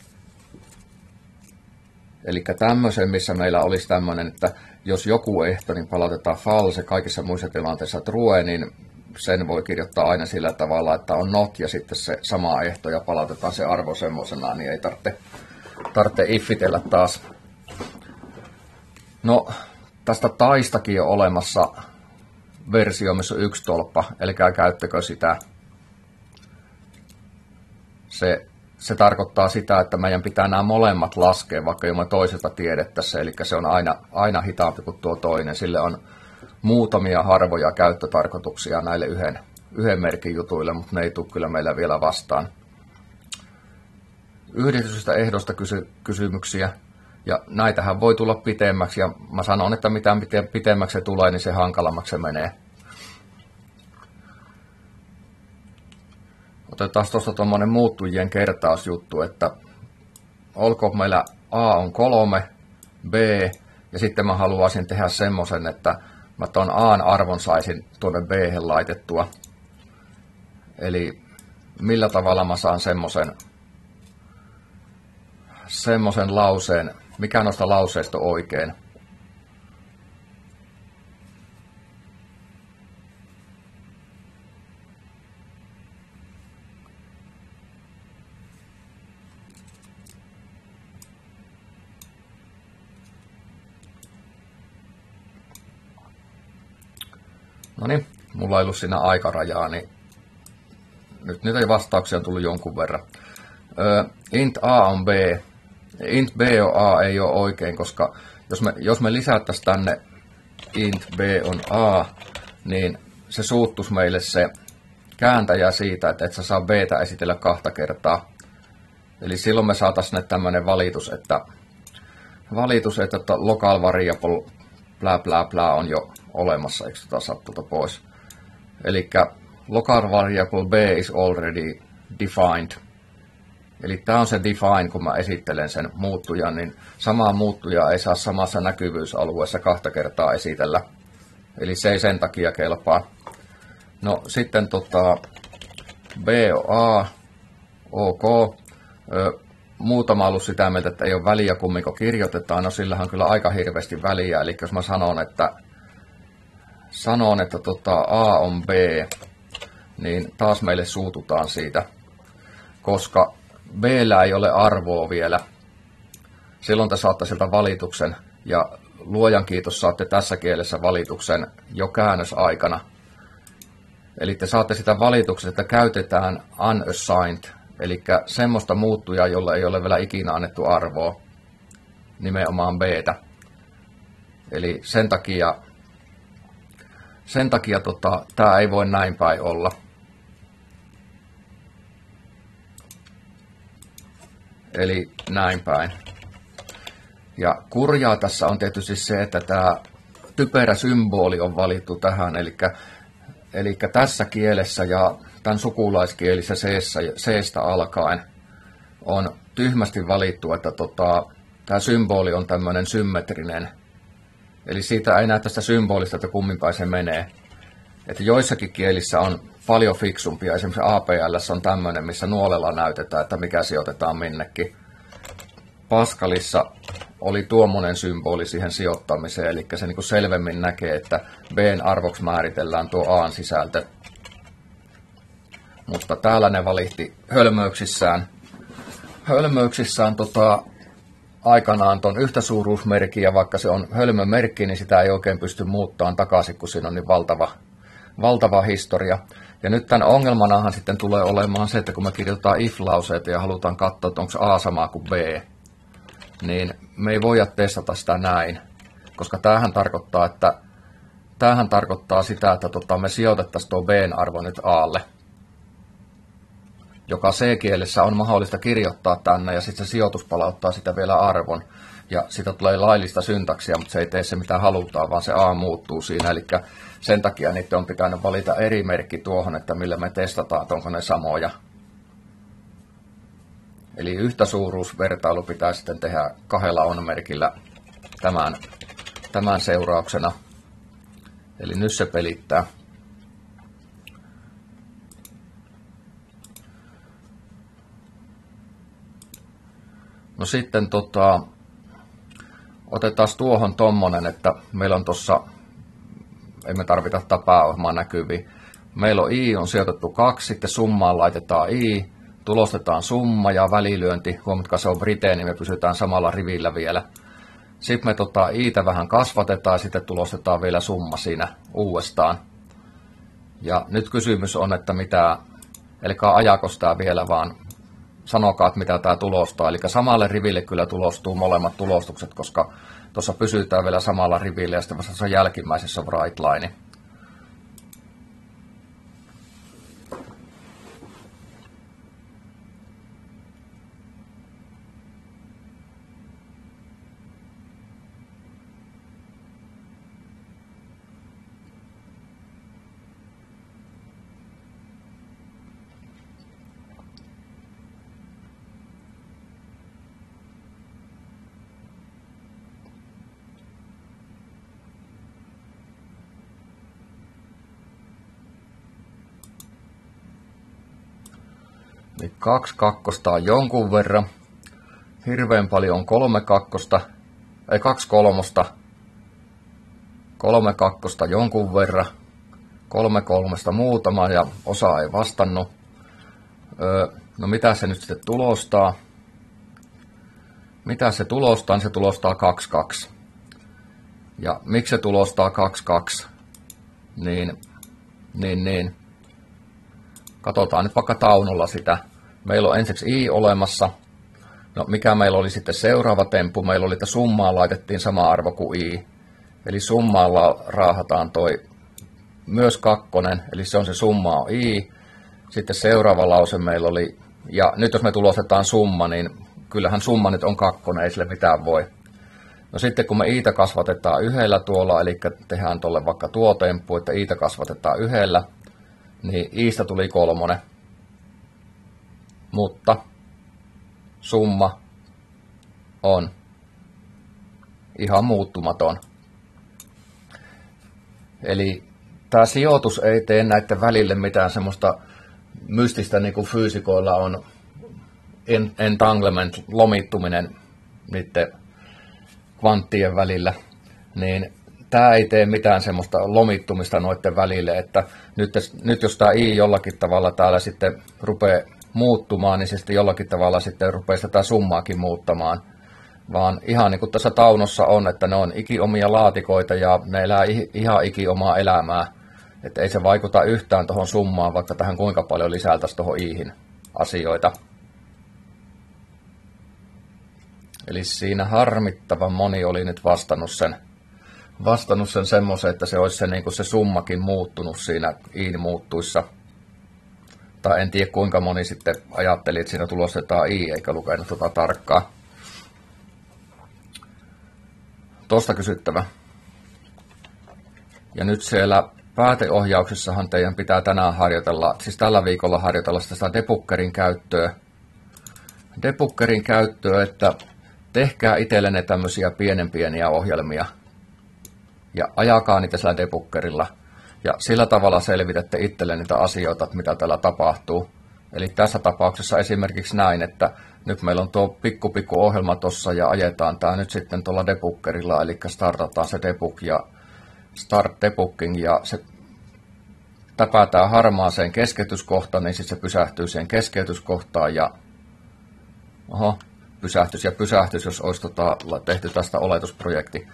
Eli tämmöisen, missä meillä olisi tämmöinen, että jos joku ehto, niin palautetaan false, kaikissa muissa tilanteissa true, niin sen voi kirjoittaa aina sillä tavalla, että on not ja sitten se sama ehto ja palautetaan se arvo semmoisena, niin ei tarvitse, tarvitse ifitellä taas. No, tästä taistakin on olemassa versio, missä on yksi tolppa, eli käyttäkö sitä. Se, se tarkoittaa sitä, että meidän pitää nämä molemmat laskea, vaikka jo me toiselta tiedettäisiin, eli se on aina, aina hitaampi kuin tuo toinen. Sille on muutamia harvoja käyttötarkoituksia näille yhden, yhden merkin jutuille, mutta ne ei tule kyllä meillä vielä vastaan. Yhdistystä ehdosta kysy, kysymyksiä, ja näitähän voi tulla pitemmäksi, ja mä sanon, että mitä pitemmäksi se tulee, niin se hankalammaksi se menee. Otetaan tuosta tuommoinen muuttujien kertausjuttu, että olkoon meillä A on kolme, B, ja sitten mä haluaisin tehdä semmoisen, että mä tuon A:n arvon saisin tuonne B:hen laitettua. Eli millä tavalla mä saan semmoisen semmoisen lauseen, mikä noista lauseista on oikein. No niin, mulla ei ollut siinä aikarajaa, niin nyt niitä vastauksia on tullut jonkun verran. Ö, int A on B. Int B on A ei ole oikein, koska jos me, jos me lisättäisiin tänne int B on A, niin se suuttuisi meille se kääntäjä siitä, että et sä saa B:tä esitellä kahta kertaa. Eli silloin me saataisiin tämmöinen valitus, että, valitus, että local variable bla bla bla on jo olemassa, eikö tota saa tuota pois. Eli local variable B is already defined. Eli tämä on se define, kun mä esittelen sen muuttujan, niin samaa muuttujaa ei saa samassa näkyvyysalueessa kahta kertaa esitellä. Eli se ei sen takia kelpaa. No sitten tota, B on A, OK. Ö, muutama ollut sitä mieltä, että ei ole väliä kummiko kirjoitetaan. No sillähän on kyllä aika hirveästi väliä. Eli jos mä sanon, että, sanon, että tota, A on B, niin taas meille suututaan siitä, koska B:llä ei ole arvoa vielä. Silloin te saatte sieltä valituksen, ja luojan kiitos saatte tässä kielessä valituksen jo käännösaikana. Eli te saatte sitä valituksen, että käytetään unassigned, eli semmoista muuttujaa, jolle ei ole vielä ikinä annettu arvoa, nimenomaan B:tä. Eli sen takia, sen takia tota, tämä ei voi näin päin olla. Eli näin päin. Ja kurjaa tässä on tietysti se, että tämä typerä symboli on valittu tähän, eli, eli tässä kielessä ja tämän sukulaiskielissä C-stä alkaen on tyhmästi valittu, että tota, tämä symboli on tämmöinen symmetrinen. Eli siitä ei näe tästä symbolista, että kummin päin se menee. Että joissakin kielissä on paljon fiksumpia. Esimerkiksi A P L on tämmöinen, missä nuolella näytetään, että mikä sijoitetaan minnekin. Pascalissa oli tuommoinen symboli siihen sijoittamiseen, eli se niin kuin selvemmin näkee, että B:n arvoksi määritellään tuo A:n sisältö. Mutta täällä ne valitti hölmöyksissään, hölmöyksissään tota, aikanaan tuon yhtäsuuruusmerkin, ja vaikka se on hölmömerkki, niin sitä ei oikein pysty muuttamaan takaisin, kun siinä on niin valtava, valtava historia. Ja nyt tämän ongelmanahan sitten tulee olemaan se, että kun me kirjoitetaan if-lauseita ja halutaan katsoa, että onko A sama kuin B, niin me ei voida testata sitä näin, koska tämähän tarkoittaa, että tämähän tarkoittaa sitä, että tota, me sijoitettaisiin tuo B:n arvo nyt A:lle, joka C-kielessä on mahdollista kirjoittaa tänne, ja sitten se sijoitus palauttaa sitä vielä arvon, ja siitä tulee laillista syntaksia, mutta se ei tee se mitä halutaan, vaan se A muuttuu siinä, eli sen takia niiden on pitänyt valita eri merkki tuohon, että millä me testataan, että onko ne samoja. Eli yhtäsuuruusvertailu pitää sitten tehdä kahdella on-merkillä tämän, tämän seurauksena. Eli nyt se pelittää. No sitten tota, otetaan tuohon tommonen, että meillä on tuossa, ei me tarvita tapaa näkyviin. Meillä on i on sijoitettu kaksi, sitten summaan laitetaan i, tulostetaan summa ja välilyönti. Huomatkaa, se on Brite, niin me pysytään samalla rivillä vielä. Sitten me tota iitä vähän kasvatetaan ja sitten tulostetaan vielä summa siinä uudestaan. Ja nyt kysymys on, että mitä, eli ajako sitä vielä vaan sanokaa, että mitä tämä tulostaa. Eli samalle riville kyllä tulostuu molemmat tulostukset, koska tuossa pysytään vielä samalla rivillä ja sitten vasta jälkimmäisessä on bright line. Niin kaksi kakkosta on jonkun verran. Hirveän paljon on kolme kakkosta. Ei kaksi kolmosta. Kolme kakkosta jonkun verran. Kolme kolmesta muutama ja osa ei vastannut. Öö, no mitä se nyt sitten tulostaa? Mitä se tulostaa? Se tulostaa kaksi kaksi. Ja miksi se tulostaa kaksi kaksi? Niin, niin, niin. Katsotaan nyt vaikka taululla sitä. Meillä on ensiksi I olemassa. No mikä meillä oli sitten seuraava temppu? Meillä oli, että summaan laitettiin sama arvo kuin I. Eli summaalla raahataan toi myös kakkonen, eli se on se summa on I. Sitten seuraava lause meillä oli, ja nyt jos me tulostetaan summa, niin kyllähän summa nyt on kakkonen, ei sille mitään voi. No sitten kun me Iitä kasvatetaan yhdellä tuolla, eli tehdään tuolle vaikka tuo temppu, että Iitä kasvatetaan yhdellä, niin Iistä tuli kolmonen. Mutta summa on ihan muuttumaton. Eli tämä sijoitus ei tee näiden välille mitään semmoista mystistä, niin kuin fyysikoilla on entanglement, lomittuminen niiden kvanttien välillä, niin tämä ei tee mitään semmoista lomittumista noiden välille, että nyt, nyt jos tämä I jollakin tavalla täällä sitten rupeaa muuttumaan, niin se sitten jollakin tavalla sitten rupeaa tätä summaakin muuttamaan. Vaan ihan niin kuin tässä taunossa on, että ne on ikiomia laatikoita ja ne elää ihan ikiomaa elämää. Että ei se vaikuta yhtään tuohon summaan, vaikka tähän kuinka paljon lisältäisi tuohon Ihin asioita. Eli siinä harmittavan moni oli nyt vastannut sen, vastannut sen semmoisen, että se olisi se, niin kuin se summakin muuttunut siinä Iin muuttuissa. Tai en tiedä kuinka moni sitten ajatteli, että siinä tulostetaan I eikä lukenut tota tarkkaan. Tuosta kysyttävä. Ja nyt siellä pääteohjauksessahan teidän pitää tänään harjoitella, siis tällä viikolla harjoitella sitä debuggerin käyttöä. Debuggerin käyttöä, että tehkää itsellenne tämmöisiä pienen pieniä ohjelmia ja ajakaa niitä sillä debuggerilla. Ja sillä tavalla selvitätte itselle niitä asioita, mitä täällä tapahtuu. Eli tässä tapauksessa esimerkiksi näin, että nyt meillä on tuo pikku pikku ohjelma tuossa ja ajetaan tämä nyt sitten tuolla debuggerilla, eli startataan se debug ja start debugging ja se täpätään harmaaseen keskeytyskohtaan, niin sitten se pysähtyy siihen keskeytyskohtaan ja oho, pysähtys ja pysähtys, jos olisi tota, tehty tästä oletusprojekti.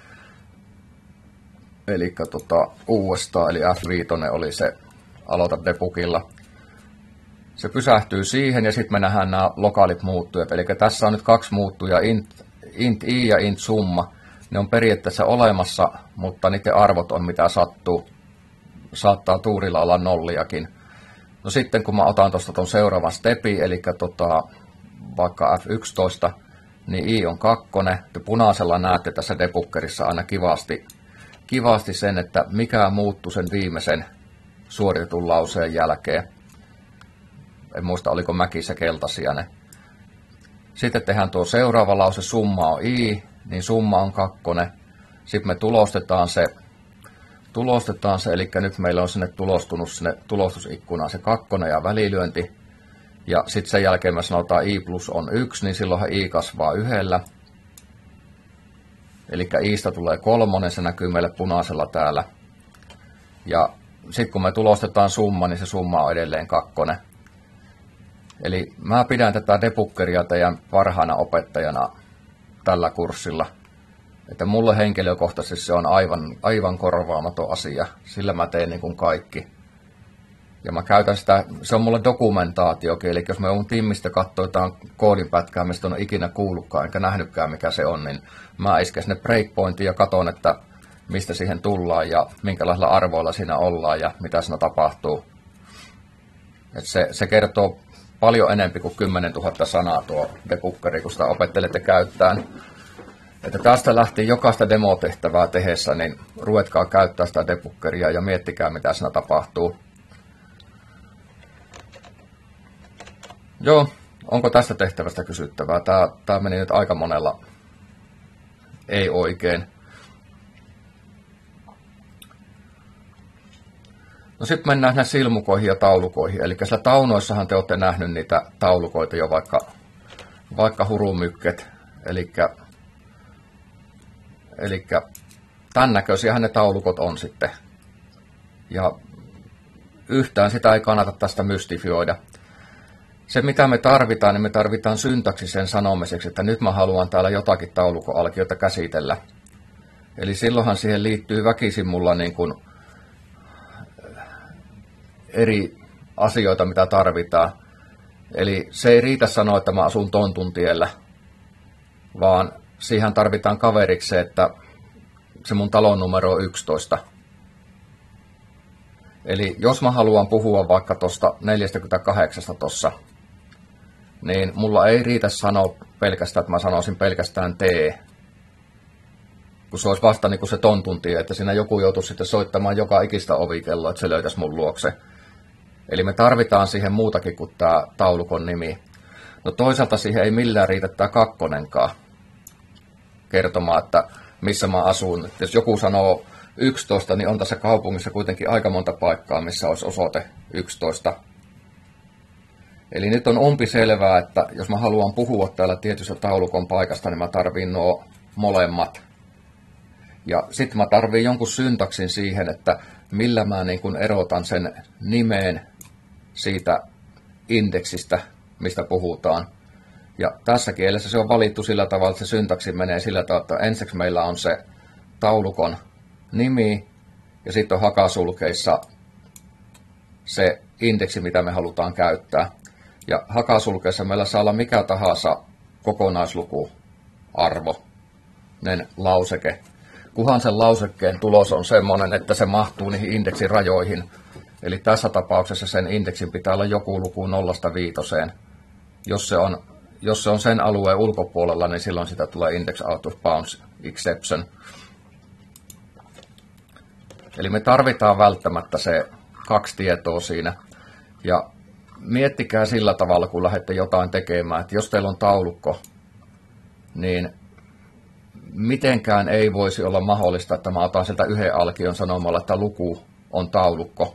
Eli tota, uudestaan, eli F viisi oli se aloita debugilla. Se pysähtyy siihen ja sitten me nähdään nämä lokaalit muuttujat. Eli tässä on nyt kaksi muuttujaa, int, int i ja int summa. Ne on periaatteessa olemassa, mutta niiden arvot on mitä sattuu. Saattaa tuurilla olla nolliakin. No sitten kun mä otan tuosta tuon seuraavan stepin, eli tota, vaikka F yksitoista, niin i on kakkonen. Te punaisella näette tässä debuggerissa aina kivasti, kivasti sen, että mikä muuttui sen viimeisen suoritetun lauseen jälkeen. En muista, oliko mäkissä keltaisia ne. Sitten tehdään tuo seuraava lause, summa on i, niin summa on kakkonen. Sitten me tulostetaan se, tulostetaan se, eli nyt meillä on sinne tulostunut sinne tulostusikkunaan se kakkonen ja välilyönti. Ja sitten sen jälkeen me sanotaan i plus on yksi, niin silloinhan i kasvaa yhdellä. Eli iistä tulee kolmonen, se näkyy meille punaisella täällä. Ja sitten kun me tulostetaan summa, niin se summa on edelleen kakkonen. Eli mä pidän tätä debuggeria teidän parhaana opettajana tällä kurssilla. Että mulle henkilökohtaisesti se on aivan, aivan korvaamaton asia. Sillä mä teen niin kuin kaikki. Ja mä käytän sitä, se on mulle dokumentaatiokin, eli jos me mun tiimistä katsoo jotain koodinpätkää, mistä on ikinä kuullutkaan, enkä nähnytkään mikä se on, niin mä isken sinne breakpointiin ja katon, että mistä siihen tullaan ja minkälaisilla arvoilla siinä ollaan ja mitä siinä tapahtuu. Et se, se kertoo paljon enemmän kuin kymmenen tuhatta sanaa tuo debuggeri, kun sitä opettelette käyttämään. Että tästä lähtien jokaista demotehtävää tehdessä, niin ruvetkaa käyttää sitä debuggeria ja miettikää mitä siinä tapahtuu. Joo, onko tästä tehtävästä kysyttävää? Tää, tää meni nyt aika monella ei oikein. No sitten mennään näihin silmukoihin ja taulukoihin. Eli siellä taunoissahan te olette nähnyt niitä taulukoita jo vaikka, vaikka hurumykket. Eli Eli tämän näköisiähän ne taulukot on sitten. Ja yhtään sitä ei kannata tästä mystifioida. Se mitä me tarvitaan, niin me tarvitaan syntaksi sen sanomiseksi, että nyt mä haluan täällä jotakin taulukoalkiota käsitellä. Eli silloinhan siihen liittyy väkisin mulla niin kuin eri asioita, mitä tarvitaan. Eli se ei riitä sanoa, että mä asun Tontun tiellä, vaan siihen tarvitaan kaveriksi se, että se mun talon numero on yksitoista. Eli jos mä haluan puhua vaikka tuosta neljäkymmentäkahdeksan tossa, niin mulla ei riitä sanoa pelkästään, että mä sanoisin pelkästään T. Kun se olisi vasta niin kuin se Tontun tie, että siinä joku joutuisi sitten soittamaan joka ikistä ovikelloa, että se löytäisi mun luokse. Eli me tarvitaan siihen muutakin kuin tämä taulukon nimi. No toisaalta siihen ei millään riitä tämä kakkonenkaan kertomaan, että missä mä asun. Jos joku sanoo yksitoista, niin on tässä kaupungissa kuitenkin aika monta paikkaa, missä olisi osoite yksitoista. Eli nyt on umpi selvää, että jos mä haluan puhua täällä tietyssä taulukon paikasta, niin mä tarviin nuo molemmat. Ja sitten mä tarviin jonkun syntaksin siihen, että millä mä niin kun erotan sen nimeen siitä indeksistä, mistä puhutaan. Ja tässä kielessä se on valittu sillä tavalla, että se syntaksi menee sillä tavalla, että ensiksi meillä on se taulukon nimi ja sitten on hakasulkeissa se indeksi, mitä me halutaan käyttää. Ja hakasulkeissa meillä saa olla mikä tahansa kokonaislukuarvo, lauseke. Kuhan sen lausekkeen tulos on semmoinen, että se mahtuu niihin indeksin rajoihin. Eli tässä tapauksessa sen indeksin pitää olla joku luku nollasta viitoseen. Jos se on, jos se on sen alueen ulkopuolella, niin silloin sitä tulee index out of bounds exception. Eli me tarvitaan välttämättä se kaksi tietoa siinä. Ja miettikää sillä tavalla, kun lähdette jotain tekemään, että jos teillä on taulukko, niin mitenkään ei voisi olla mahdollista, että mä otan sieltä yhden alkion sanomalla, että luku on taulukko.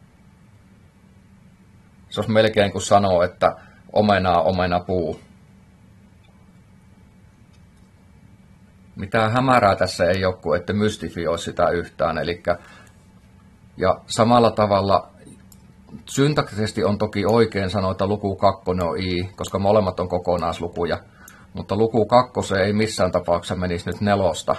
Se olisi melkein kuin sanoo, että omenaa, omena, puu. Mitään hämärää tässä ei ole, kun ette mystifioi sitä yhtään. Elikkä, ja samalla tavalla syntaktisesti on toki oikein sanoa, että luku kakkonen on i, koska molemmat on kokonaislukuja. Mutta luku kakkoseen ei missään tapauksessa menisi nyt nelosta,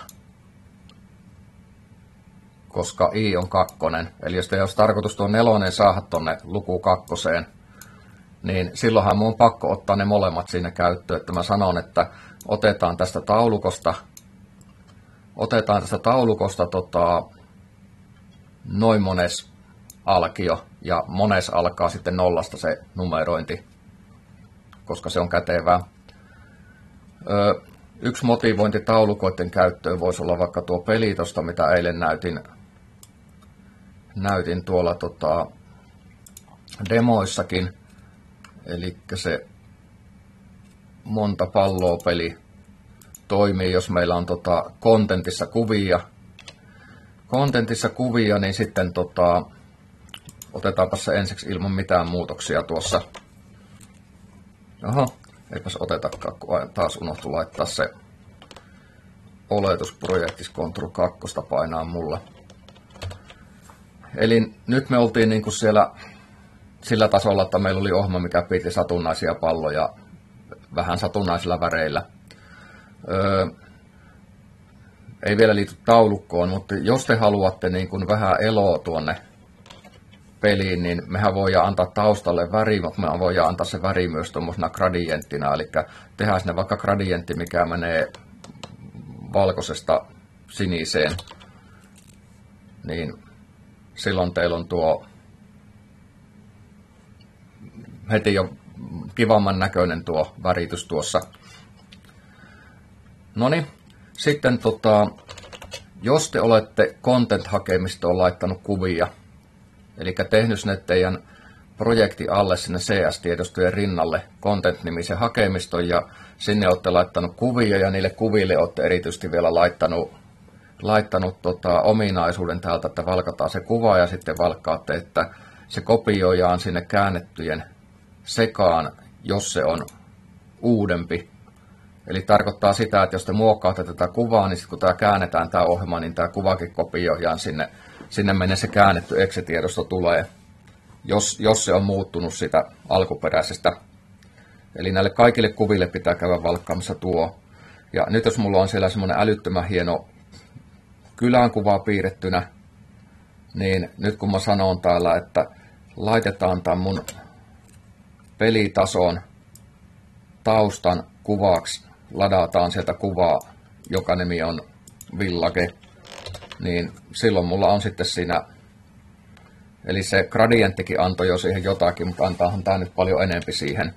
koska i on kakkonen. Eli jos teillä olisi tarkoitus tuo nelonen saada tuonne luku kakkoseen, niin silloinhan mun on pakko ottaa ne molemmat siinä käyttöön. Että mä sanon, että otetaan tästä taulukosta, otetaan tästä taulukosta tota, noin mones alkio, ja mones alkaa sitten nollasta se numerointi, koska se on kätevää. Öö, yksi motivointi taulukoiden käyttöön voisi olla vaikka tuo peli tosta, mitä eilen näytin, näytin tuolla tota, demoissakin. Eli se monta palloa peli toimii, jos meillä on tota, contentissa kuvia. Contentissa kuvia, niin sitten tota, otetaanpa se ensiksi ilman mitään muutoksia tuossa. Oho. Eipäs otetakaan, kun taas unohtu laittaa se oletusprojektis Ctrl kaksi painaa mulla. Eli nyt me oltiin niin kuin siellä sillä tasolla, että meillä oli ohjelma, mikä piti satunnaisia palloja vähän satunnaisilla väreillä. Öö, ei vielä liity taulukkoon, mutta jos te haluatte niin kuin vähän eloa tuonne peliin, niin mehän voidaan antaa taustalle väri, mutta me voidaan antaa se väri myös tuommoisena gradienttina, eli tehdään sinne vaikka gradientti, mikä menee valkoisesta siniseen, niin silloin teillä on tuo heti jo kivamman näköinen tuo väritys tuossa. Noniin, sitten tota, jos te olette content-hakemistoon laittanut kuvia, eli tehnyt sinne teidän projekti alle sinne C S-tiedostojen rinnalle content-nimisen hakemiston ja sinne olette laittanut kuvia ja niille kuville olette erityisesti vielä laittanut, laittanut tota, ominaisuuden täältä, että valkataan se kuva ja sitten valkkaatte, että se kopioidaan sinne käännettyjen sekaan, jos se on uudempi. Eli tarkoittaa sitä, että jos te muokkaatte tätä kuvaa, niin sitten kun tämä käännetään tämä ohjelma, niin tämä kuvakin kopioidaan sinne, sinne minne se käännetty exe-tiedosto tulee, jos, jos se on muuttunut sitä alkuperäisestä. Eli näille kaikille kuville pitää käydä valkkaamassa tuo. Ja nyt jos mulla on siellä semmoinen älyttömän hieno kylän kuva piirrettynä, niin nyt kun mä sanon täällä, että laitetaan tämän mun pelitason taustan kuvaksi, ladataan sieltä kuvaa, joka nimi on Village, niin silloin mulla on sitten siinä, eli se gradienttikin antoi jo siihen jotakin, mutta antaahan tää nyt paljon enempi siihen.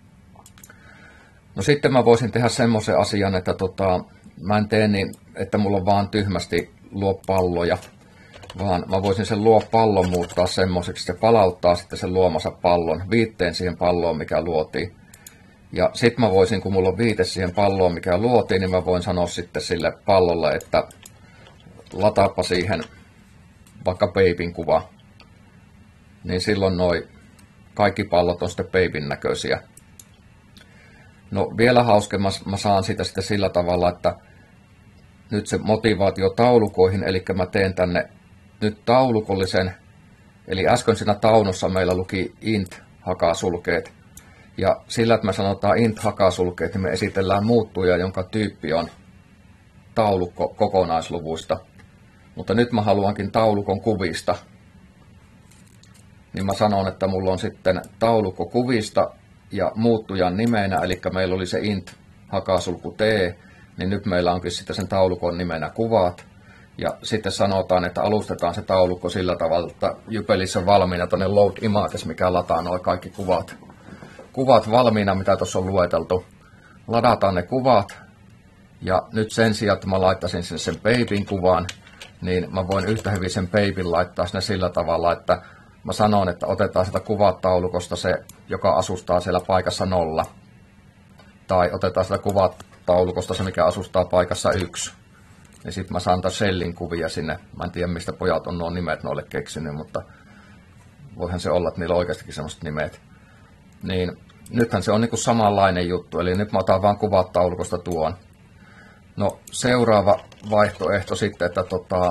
No sitten mä voisin tehdä semmoisen asian, että tota, mä en tee niin, että mulla on vaan tyhmästi luo palloja, vaan mä voisin sen luo pallon muuttaa semmoiseksi, että se palauttaa sitten sen luomansa pallon, viitteen siihen palloon, mikä luotiin. Ja sitten mä voisin, kun mulla on viite siihen palloon, mikä luotiin, niin mä voin sanoa sitten sille pallolle, että lataappa siihen vaikka babyn kuva. Niin silloin noi kaikki pallot on sitten babyn näköisiä. No vielä hauskemmas mä saan sitä sitten sillä tavalla, että nyt se motivaatio taulukoihin, eli mä teen tänne nyt taulukollisen, eli äsken siinä taunossa meillä luki int hakasulkeet, ja sillä, että me sanotaan int hakasulkeet, niin me esitellään muuttuja, jonka tyyppi on taulukko kokonaisluvuista. Mutta nyt mä haluankin taulukon kuvista, niin mä sanon, että mulla on sitten taulukko kuvista ja muuttujan nimenä, eli meillä oli se int hakasulku t, niin nyt meillä onkin sitten sen taulukon nimenä kuvat. Ja sitten sanotaan, että alustetaan se taulukko sillä tavalla, että Jypelissä on valmiina tuonne load images, mikä lataa nuo kaikki kuvat. Kuvat valmiina, mitä tuossa on lueteltu. Ladataan ne kuvat. Ja nyt sen sijaan, että mä laittaisin sinne sen babyn kuvan, niin mä voin yhtä hyvin sen babyn laittaa sinne sillä tavalla, että mä sanon, että otetaan sitä kuvataulukosta se, joka asustaa siellä paikassa nolla. Tai otetaan sitä kuvataulukosta se, mikä asustaa paikassa yksi. Ja sitten mä saan taas shellin kuvia sinne. Mä en tiedä, mistä pojat on nuo nimet noille keksinyt, mutta voihan se olla, että niillä on oikeastikin semmoiset nimet. Niin nythän se on niinku samanlainen juttu, eli nyt mä otan vaan kuvat taulukosta tuon. No seuraava vaihtoehto sitten, että tota,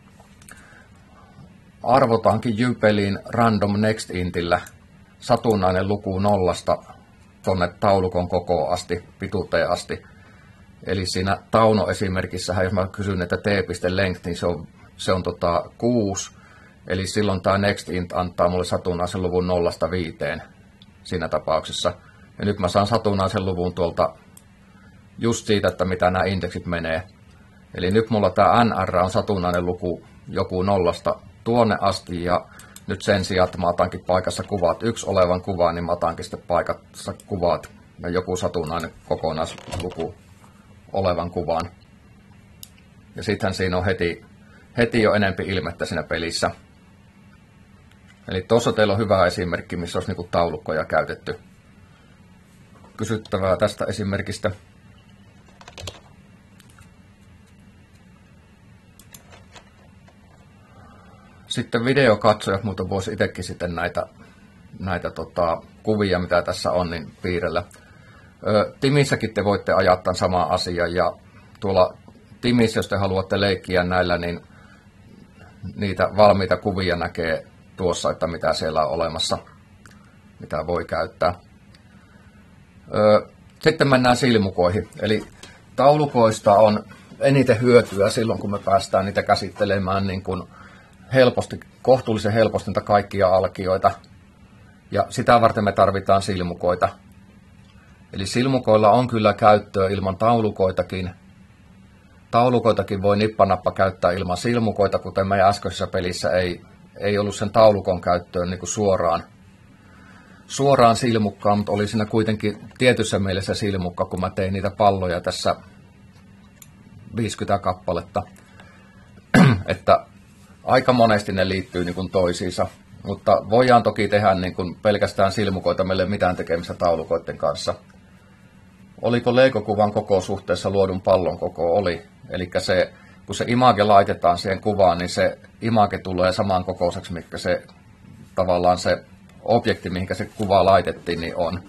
arvotaankin Jypeliin random next intillä satunnainen luku nollasta tonne taulukon kokoon asti, pituuteen asti. Eli siinä Tauno-esimerkissä, jos mä kysyn, että t.length, niin se on, se on tota kuusi. Eli silloin tämä next int antaa mulle satunnaisen luvun nollasta viiteen siinä tapauksessa. Ja nyt mä saan satunnaisen luvun tuolta just siitä, että mitä nämä indeksit menee. Eli nyt mulla tämä nr on satunnainen luku joku nollasta tuonne asti. Ja nyt sen sijaan, että mä otankin paikassa kuvat yksi olevan kuvaa, niin mä otankin sitten paikassa kuvat ja joku satunnainen kokonaisluku olevan kuvan. Ja sittenhän siinä on heti, heti jo enempi ilmettä siinä pelissä. Eli tuossa teillä on hyvä esimerkki, missä olisi niinku taulukkoja käytetty. Kysyttävää tästä esimerkistä. Sitten videokatsojat, mutta voisi itsekin sitten näitä, näitä tota, kuvia, mitä tässä on, niin piirrellä. Timissäkin te voitte ajaa tämän saman asian, ja tuolla Timissä, jos te haluatte leikkiä näillä, niin niitä valmiita kuvia näkee tuossa, että mitä siellä on olemassa, mitä voi käyttää. Sitten mennään silmukoihin, eli taulukoista on eniten hyötyä silloin, kun me päästään niitä käsittelemään niin kuin helposti kohtuullisen helposti niitä kaikkia alkioita. Ja sitä varten me tarvitaan silmukoita. Eli silmukoilla on kyllä käyttöä ilman taulukoitakin. Taulukoitakin voi nippanappa käyttää ilman silmukoita, kuten meidän äskeisessä pelissä ei, ei ollut sen taulukon käyttöön niin kuin suoraan, suoraan silmukkaan, mutta oli siinä kuitenkin tietyssä mielessä silmukka, kun mä tein niitä palloja tässä viisikymmentä kappaletta. Että aika monesti ne liittyy niin kuin toisiinsa, mutta voidaan toki tehdä niin kuin pelkästään silmukoita, meille ei mitään tekemistä taulukoiden kanssa. Oliko Lego-kuvan koko suhteessa luodun pallon koko? Oli. Eli se, kun se image laitetaan siihen kuvaan, niin se image tulee saman kokoiseksi, mikä se tavallaan se objekti, mihinkä se kuva laitettiin, niin on.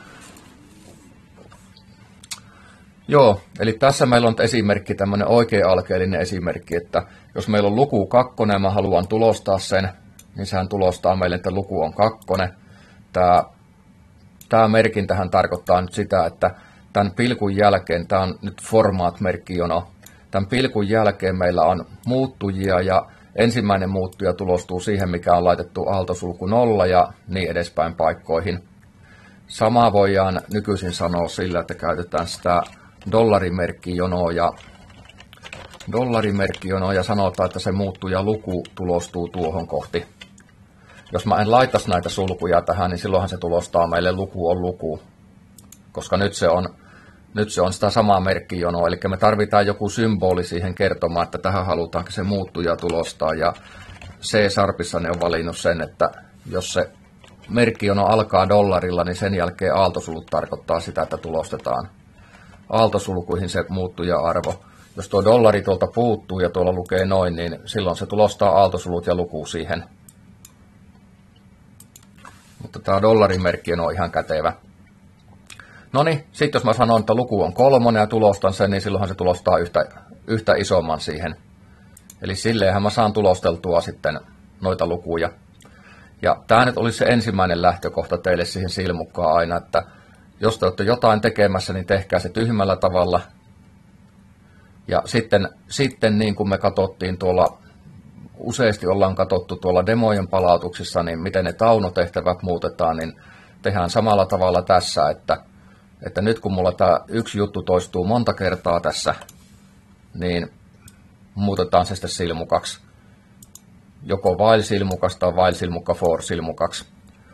Joo, eli tässä meillä on esimerkki, tämmöinen oikea alkeellinen esimerkki, että jos meillä on luku kakkonen ja mä haluan tulostaa sen, niin sehän tulostaa meille, että luku on kakkonen. Tämä, tämä merkintähän tarkoittaa nyt sitä, että tämän pilkun jälkeen, tämä on nyt formaat-merkkijono, tämän pilkun jälkeen meillä on muuttujia ja ensimmäinen muuttuja tulostuu siihen, mikä on laitettu aaltosulku nolla ja niin edespäin paikkoihin. Samaa voidaan nykyisin sanoa sillä, että käytetään sitä dollarimerkkijonoa ja, dollarimerkkijonoa ja sanotaan, että se muuttuja luku tulostuu tuohon kohti. Jos mä en laitaisi näitä sulkuja tähän, niin silloinhan se tulostaa meille luku on luku, koska nyt se on, nyt se on sitä samaa merkkijonoa, eli me tarvitaan joku symboli siihen kertomaan, että tähän halutaan se muuttuja tulostaa, ja C-Sharpissa ne on valinnut sen, että jos se merkkijono alkaa dollarilla, niin sen jälkeen aaltosulut tarkoittaa sitä, että tulostetaan aaltosulkuihin se muuttuja-arvo. Jos tuo dollari tuolta puuttuu ja tuolla lukee noin, niin silloin se tulostaa aaltosulut ja luku siihen. Mutta tämä dollarimerkki on ihan kätevä. No niin, sitten jos mä sanon, että luku on kolmonen ja tulostan sen, niin silloinhan se tulostaa yhtä, yhtä isomman siihen. Eli silleenhän mä saan tulosteltua sitten noita lukuja. Ja tämä nyt olisi se ensimmäinen lähtökohta teille siihen silmukkaan aina, että jos te olette jotain tekemässä, niin tehkää se tyhmällä tavalla. Ja sitten, sitten niin kuin me katsottiin tuolla, useasti ollaan katsottu tuolla demojen palautuksissa, niin miten ne taunotehtävät muutetaan, niin tehdään samalla tavalla tässä, että, että nyt kun mulla tämä yksi juttu toistuu monta kertaa tässä, niin muutetaan se sitten silmukaksi. Joko while-silmukas tai while-silmukka for-silmukaksi.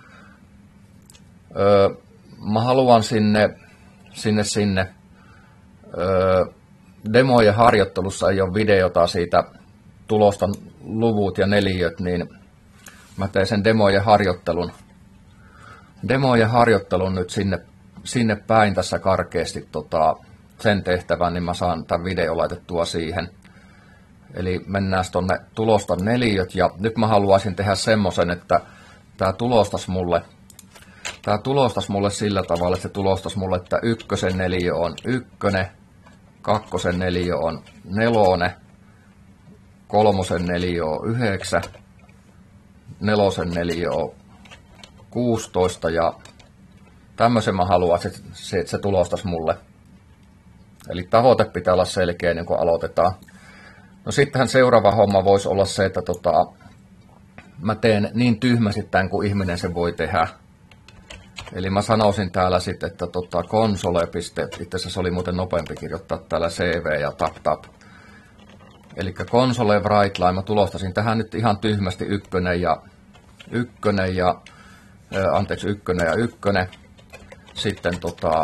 Öö, mä haluan sinne, sinne, sinne. Öö, demojen harjoittelussa ei ole videota siitä, tulostan luvut ja neliöt, niin mä teen sen demojen harjoittelun. Demojen harjoittelun nyt sinne, sinne päin tässä karkeasti tota, sen tehtävän, niin mä saan tämän video laitettua siihen. Eli mennään tuonne tulostan neliöt, ja nyt mä haluaisin tehdä semmoisen, että tämä tulostas mulle, tämä tulostas mulle sillä tavalla, että se tulostas mulle, että ykkösen neliö on ykkönen, kakkosen neliö on nelonen, kolmosen neliö on yhdeksän, nelosen neliö on kuusitoista, ja tämmöisen mä haluan, että se, että se tulostas mulle. Eli tavoite pitää olla selkeä, niin kun aloitetaan. No sittenhän seuraava homma voisi olla se, että tota, mä teen niin tyhmästi tämän, kuin ihminen se voi tehdä. Eli mä sanoisin täällä sitten, että tota, console. Itse asiassa oli muuten nopeampi kirjoittaa täällä C V ja tap tap. Eli console write line, mä tulostasin tähän nyt ihan tyhmästi ykkönen ja ykkönen ja, ää, anteeksi, ykkönen ja ykkönen. Sitten tota,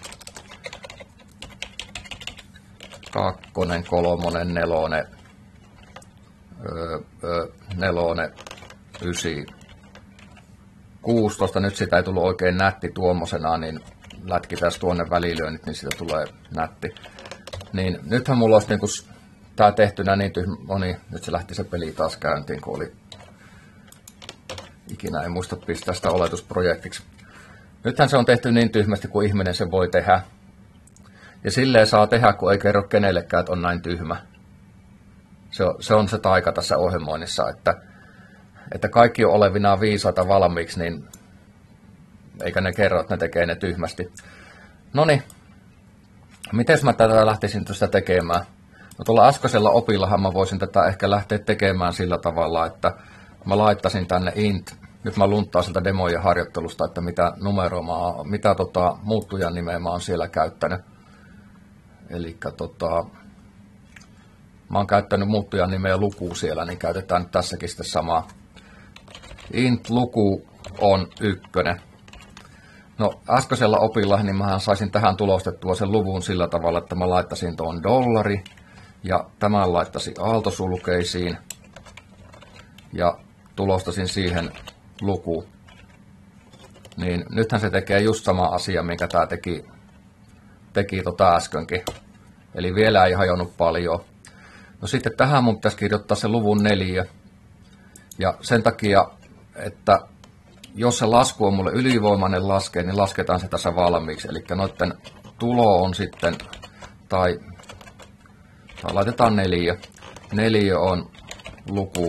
kakkonen, kolmonen, nelonen, öö, öö, nelonen, ysi, kuusitoista. Nyt sitä ei tullut oikein nätti tuommoisena, niin lätkitään tuonne välilyönnit, niin siitä tulee nätti. Niin nythän mulla olisi niinku tää tehtynä niin tyhmä, no niin, nyt se lähti se peli taas käyntiin, kun oli ikinä en muista pistää sitä oletusprojektiksi. Nythän se on tehty niin tyhmästi, kuin ihminen se voi tehdä. Ja silleen saa tehdä, kun ei kerro kenellekään, että on näin tyhmä. Se on se, on se taika tässä ohjelmoinnissa, että, että kaikki on olevinaan viisaita valmiiksi, niin eikä ne kerro, että ne tekee ne tyhmästi. Noniin, miten mä tätä lähtisin tuosta tekemään? No tuolla äskeisellä opillahan mä voisin tätä ehkä lähteä tekemään sillä tavalla, että mä laittaisin tänne int. Nyt mä lunttaan sieltä demojen harjoittelusta, että mitä numeroa mä oon, mitä tota, muuttujan nimeä mä oon siellä käyttänyt. Eli tota, mä oon käyttänyt muuttujan nimeä luku siellä, niin käytetään nyt tässäkin sitten samaa. Int luku on ykkönen. No äskeisellä opilla niin mä saisin tähän tulostettua sen luvun sillä tavalla, että mä laittaisin tuon dollari ja tämän laittaisin aaltosulkeisiin ja tulostasin siihen luku. Niin nythän se tekee just sama asia, minkä tää teki, teki tota äskenkin. Eli vielä ei hajonnut paljon. No sitten tähän mun pitäisi kirjoittaa se luvun neljä. Ja sen takia, että jos se lasku on mulle ylivoimainen laske, niin lasketaan se tässä valmiiksi. Eli noitten tulo on sitten, tai, tai laitetaan neljä. Neljä on luku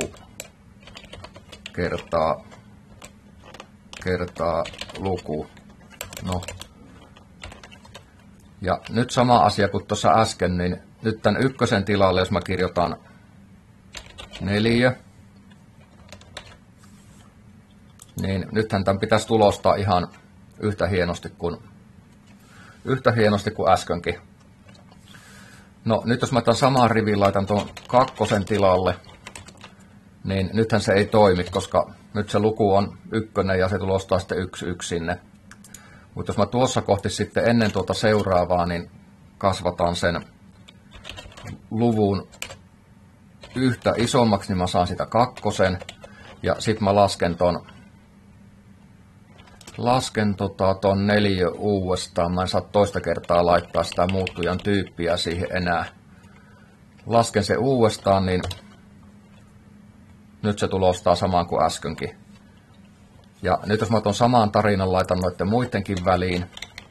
kertaa, kertaa luku. No. Ja nyt sama asia kuin tuossa äsken, niin nyt tämän ykkösen tilalle, jos mä kirjoitan neljä, niin nythän tämän pitäisi tulostaa ihan yhtä hienosti kuin, yhtä hienosti kuin äskenkin. No nyt jos mä tämän samaan rivin laitan tuon kakkosen tilalle, niin nythän se ei toimi, koska nyt se luku on ykkönen ja se tulostaa sitten yksi yksi sinne. Mutta jos mä tuossa kohti sitten ennen tuota seuraavaa, niin kasvataan sen luvun yhtä isommaksi, niin mä saan sitä kakkosen. Ja sitten mä lasken ton, lasken tota ton neljä uudestaan. Mä en saa toista kertaa laittaa sitä muuttujan tyyppiä siihen enää. Lasken se uudestaan, niin nyt se tulostaa samaan kuin äskenkin. Ja nyt jos mä ton samaan tarinan laitan noiden muidenkin väliin,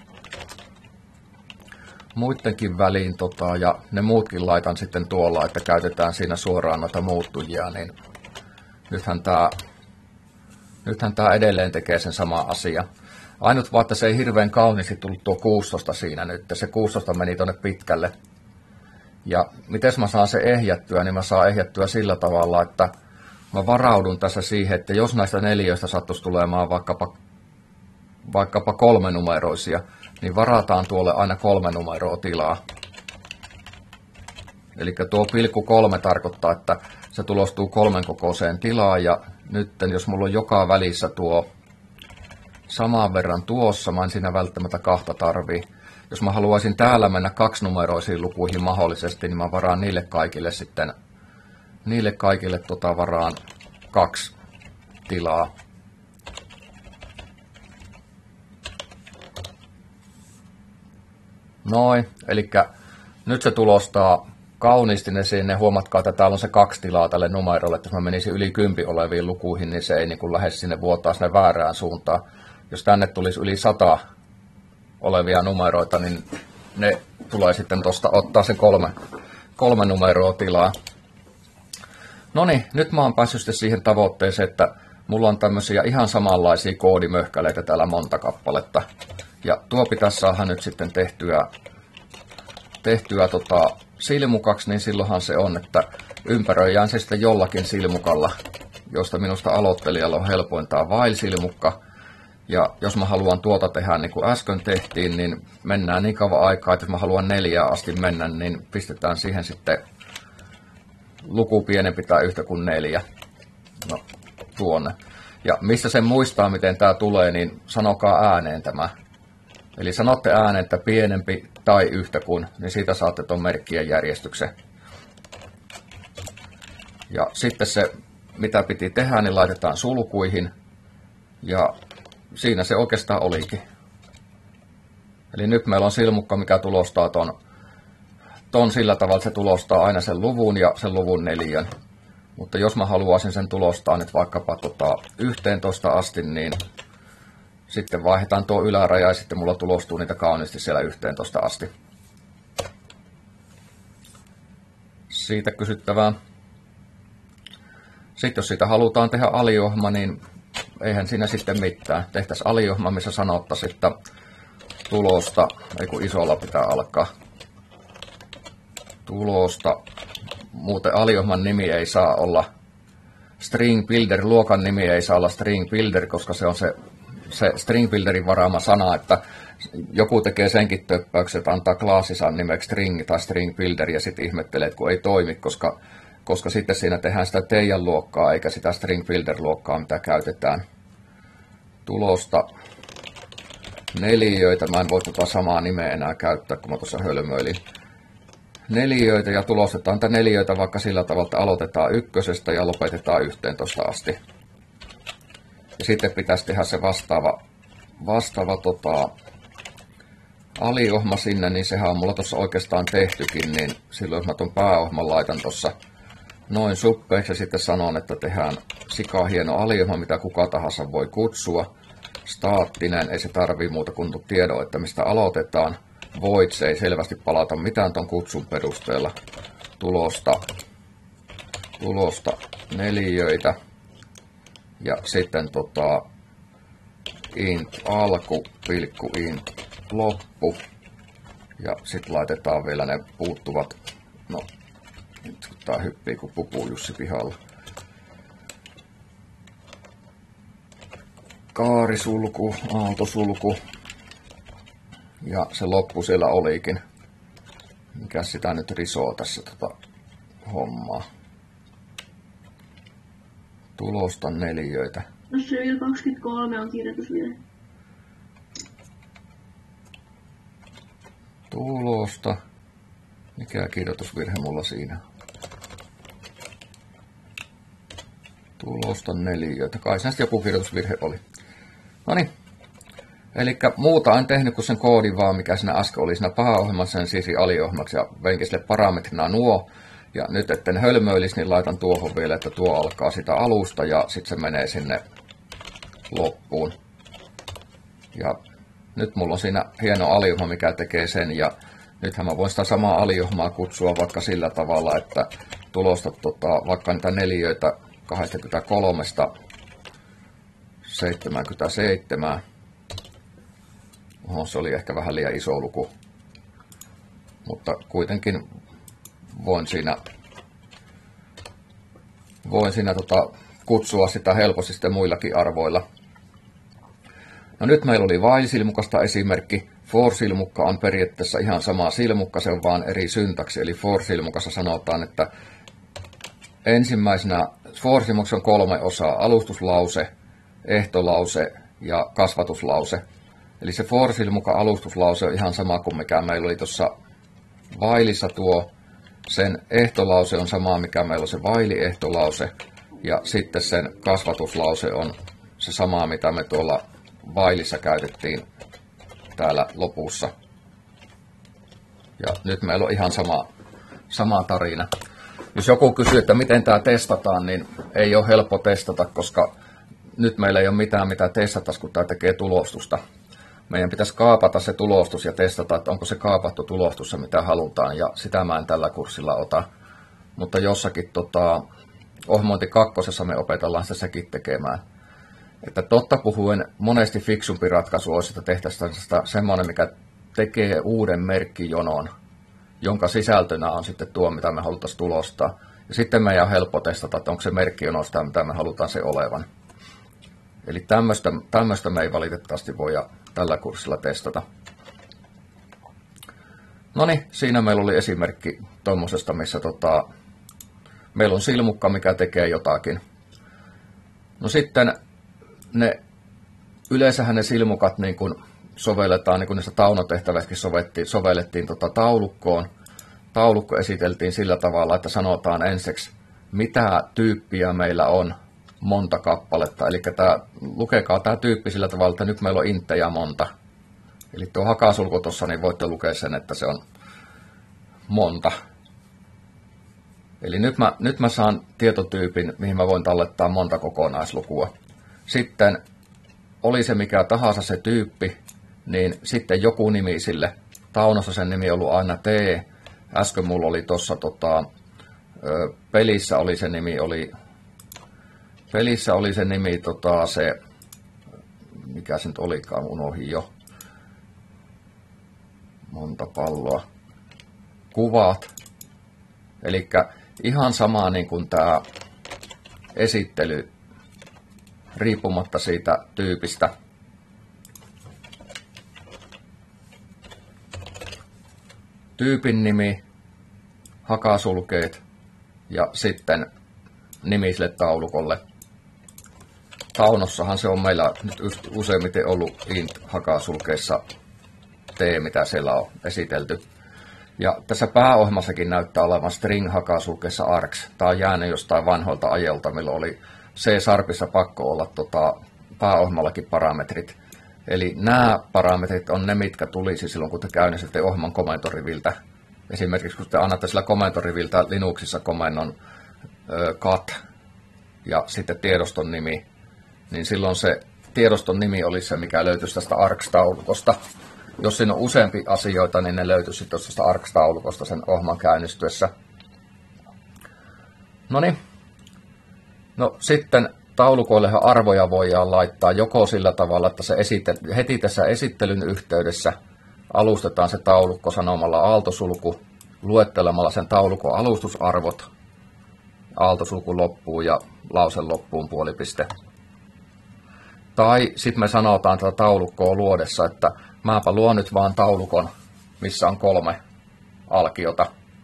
muidenkin väliin tota, ja ne muutkin laitan sitten tuolla, että käytetään siinä suoraan noita muuttujia, niin nythän tää, nythän tää edelleen tekee sen sama asia. Ainut vaan, että se ei hirveän kauniisti tullut tuo kuusitoista siinä nyt, se kuusitoista meni tonne pitkälle. Ja miten mä saan se ehjättyä, niin mä saan ehjättyä sillä tavalla, että mä varaudun tässä siihen, että jos näistä neljöistä sattuisi tulemaan vaikkapa, vaikkapa kolme numeroisia, niin varataan tuolle aina kolme numeroa tilaa. Eli tuo pilkku kolme tarkoittaa, että se tulostuu kolmen kokoiseen tilaan, ja nyt jos mulla on joka välissä tuo saman verran tuossa, mä en siinä välttämättä kahta tarvii. Jos mä haluaisin täällä mennä kaksinumeroisiin lukuihin mahdollisesti, niin mä varaan niille kaikille sitten Niille kaikille tota varaan kaksi tilaa. Noin, eli nyt se tulostaa kauniisti ne sinne. Huomatkaa, että täällä on se kaksi tilaa tälle numerolle, että jos mä menisin yli kympi oleviin lukuihin, niin se ei niin kuin lähde sinne vuotaa sinne väärään suuntaan. Jos tänne tulisi yli sata olevia numeroita, niin ne tulee sitten tuosta ottaa se kolme, kolme numeroa tilaa. No niin, nyt mä oon päässyt sitten siihen tavoitteeseen, että mulla on tämmöisiä ihan samanlaisia koodimöhkäleitä täällä monta kappaletta. Ja tuo pitäisi saada nyt sitten tehtyä, tehtyä tota silmukaksi, niin silloinhan se on, että ympäröijään se sitten jollakin silmukalla, josta minusta aloittelijalla on helpointa while-silmukka. Ja jos mä haluan tuota tehdä niin kuin äsken tehtiin, niin mennään niin kauan aikaa, että jos mä haluan neljään asti mennä, niin pistetään siihen sitten luku pienempi tai yhtä kuin neljä. No, tuonne. Ja missä sen muistaa, miten tämä tulee, niin sanokaa ääneen tämä. Eli sanotte ääneen, että pienempi tai yhtä kuin, niin siitä saatte tuon merkkien järjestyksen. Ja sitten se, mitä piti tehdä, niin laitetaan sulkuihin. Ja siinä se oikeastaan olikin. Eli nyt meillä on silmukka, mikä tulostaa ton, ton sillä tavalla, että se tulostaa aina sen luvun ja sen luvun neljän. Mutta jos mä haluaisin sen tulostaa nyt vaikkapa tota yhteentoista asti, niin sitten vaihdetaan tuo yläraja ja sitten mulla tulostuu niitä kauniisti siellä yhteentoista asti. Siitä kysyttävää. Sitten jos siitä halutaan tehdä aliohma, niin eihän siinä sitten mitään. Tehtäisiin aliohma, missä sanottaisiin, että tulosta, ei kun isolla pitää alkaa. Tulosta. Muuten aliohman nimi ei saa olla string builder, luokan nimi ei saa olla string builder, koska se on se, se string builderin varaama sana, että joku tekee senkin töppäyksen, että antaa klassissaan nimeksi string tai string builder ja sitten ihmettelee, että kun ei toimi, koska, koska sitten siinä tehdään sitä teidän luokkaa eikä sitä string builder luokkaa, mitä käytetään. Tulosta neliöitä, mä en voi tuota samaa nimeä enää käyttää, kun mä tuossa hölmöilin. Neliöitä ja tulostetaan niitä neliöitä vaikka sillä tavalla, että aloitetaan ykkösestä ja lopetetaan yhteentoista asti. Ja sitten pitäisi tehdä se vastaava, vastaava tota, aliohma sinne, niin sehän on mulla tuossa oikeastaan tehtykin, niin silloin jos mä tuon pääohman laitan tuossa noin suppeeksi ja sitten sanon, että tehdään sika hieno aliohma, mitä kuka tahansa voi kutsua. Staattinen, ei se tarvii muuta kuin tiedon, että mistä aloitetaan. Void, se ei selvästi palata mitään ton kutsun perusteella. Tulosta, tulosta neliöitä. Ja sitten tota, int alku, pilkku int loppu. Ja sitten laitetaan vielä ne puuttuvat, no nyt tää hyppii kuin pupu Jussi pihalla. Kaarisulku, aaltosulku. Ja se loppu siellä olikin. Mikä sitä nyt risoo tässä tota hommaa. Tulosta neliöitä. No se vielä kaksikymmentäkolme on kirjoitusvirhe. Tulosta. Mikä kirjoitusvirhe mulla siinä? Tulosta neliöitä. Kai se joku kirjoitusvirhe oli. Noniin. Eli muuta en tehnyt kuin sen koodin vaan, mikä siinä äsken oli siinä paha-ohjelmassa, sen siirsi aliohjelmaksi ja veinkin sille parametrina nuo. Ja nyt etten hölmöilisi, niin laitan tuohon vielä, että tuo alkaa sitä alusta ja sitten se menee sinne loppuun. Ja nyt mulla on siinä hieno aliohma, mikä tekee sen. Ja nythän mä voin sitä samaa aliohmaa kutsua vaikka sillä tavalla, että tulosta tota, vaikka niitä neliöitä kaksikymmentäkolme seitsemänkymmentäseitsemän. Oho, se oli ehkä vähän liian iso luku, mutta kuitenkin voin siinä, voin siinä tota, kutsua sitä helposti sitten muillakin arvoilla. No nyt meillä oli while-silmukasta esimerkki. For-silmukka on periaatteessa ihan sama silmukka, se on vaan eri syntaksi. Eli for-silmukassa sanotaan, että ensimmäisenä for-silmuksessa on kolme osaa, alustuslause, ehtolause ja kasvatuslause. Eli se for-silmukan alustuslause on ihan sama kuin mikä meillä oli tuossa whileissa tuo. Sen ehtolause on sama, mikä meillä on se while-ehtolause. Ja sitten sen kasvatuslause on se sama, mitä me tuolla whileissa käytettiin täällä lopussa. Ja nyt meillä on ihan sama, sama tarina. Jos joku kysyy, että miten tämä testataan, niin ei ole helppo testata, koska nyt meillä ei ole mitään mitä testata, kun tämä tekee tulostusta. Meidän pitäisi kaapata se tulostus ja testata, että onko se kaapattu tulostus, mitä halutaan, ja sitä mä en tällä kurssilla ota. Mutta jossakin tota, ohjelmointi kakkosessa me opetellaan sitä sekin tekemään. Että totta puhuen monesti fiksumpi ratkaisu olisi, että tehtäisiin semmoinen, mikä tekee uuden merkkijonon, jonka sisältönä on sitten tuo, mitä me halutaan tulostaa. Ja sitten meidän on helppo testata, että onko se merkkijono sitä, mitä me halutaan se olevan. Eli tämmöistä, tämmöistä me ei valitettavasti voida tällä kurssilla testata. Noniin, siinä meillä oli esimerkki tuommoisesta, missä tota, meillä on silmukka, mikä tekee jotakin. No sitten ne, yleensähän ne silmukat niin kun sovelletaan, niin kuin niistä taunotehtävätkin sovellettiin, sovellettiin tota taulukkoon. Taulukko esiteltiin sillä tavalla, että sanotaan ensiksi, mitä tyyppiä meillä on, monta kappaletta. Eli tämä, lukekaa tämä tyyppi sillä tavalla, että nyt meillä on inttejä monta. Eli tuo hakasulku tuossa, niin voitte lukea sen, että se on monta. Eli nyt mä, nyt mä saan tietotyypin, mihin mä voin tallettaa monta kokonaislukua. Sitten oli se mikä tahansa se tyyppi, niin sitten joku nimi sille. Taunossa sen nimi on ollut aina T. Äsken mulla oli tuossa tota, pelissä oli se nimi, oli, pelissä oli se nimi tota, se, mikä se nyt olikaan, unohdin jo. Monta palloa. Kuvat. Eli ihan sama niin kuin tämä esittely riippumatta siitä tyypistä. Tyypin nimi, hakasulkeet ja sitten nimi sille taulukolle. Taunossahan se on meillä nyt useimmiten ollut int-hakasulkeissa T, mitä siellä on esitelty. Ja tässä pääohjelmassakin näyttää olevan string-hakasulkeissa args. Tämä on jäänyt jostain vanhoilta ajelta, milloin oli C-sharpissa pakko olla tota, pääohjelmallakin parametrit. Eli nämä parametrit on ne, mitkä tulisi silloin, kun te käynnistätte ohjelman komentoriviltä. Esimerkiksi kun te annatte sillä komentoriviltä Linuxissa komennon ö, cat ja sitten tiedoston nimi, niin silloin se tiedoston nimi olisi se, mikä löytyisi tästä args-taulukosta. Jos siinä on useampi asioita, niin ne löytyisi sitten tästä args-taulukosta sen ohjelman käynnistyessä. Noniin. No sitten taulukoillehan arvoja voidaan laittaa joko sillä tavalla, että se esitel- heti tässä esittelyn yhteydessä alustetaan se taulukko sanomalla aaltosulku, luettelemalla sen taulukon alustusarvot, aaltosulku loppuun ja lause loppuun puolipiste. Tai sitten me sanotaan tätä taulukkoa luodessa, että mäpä luon nyt vaan taulukon, missä on kolme alkiota.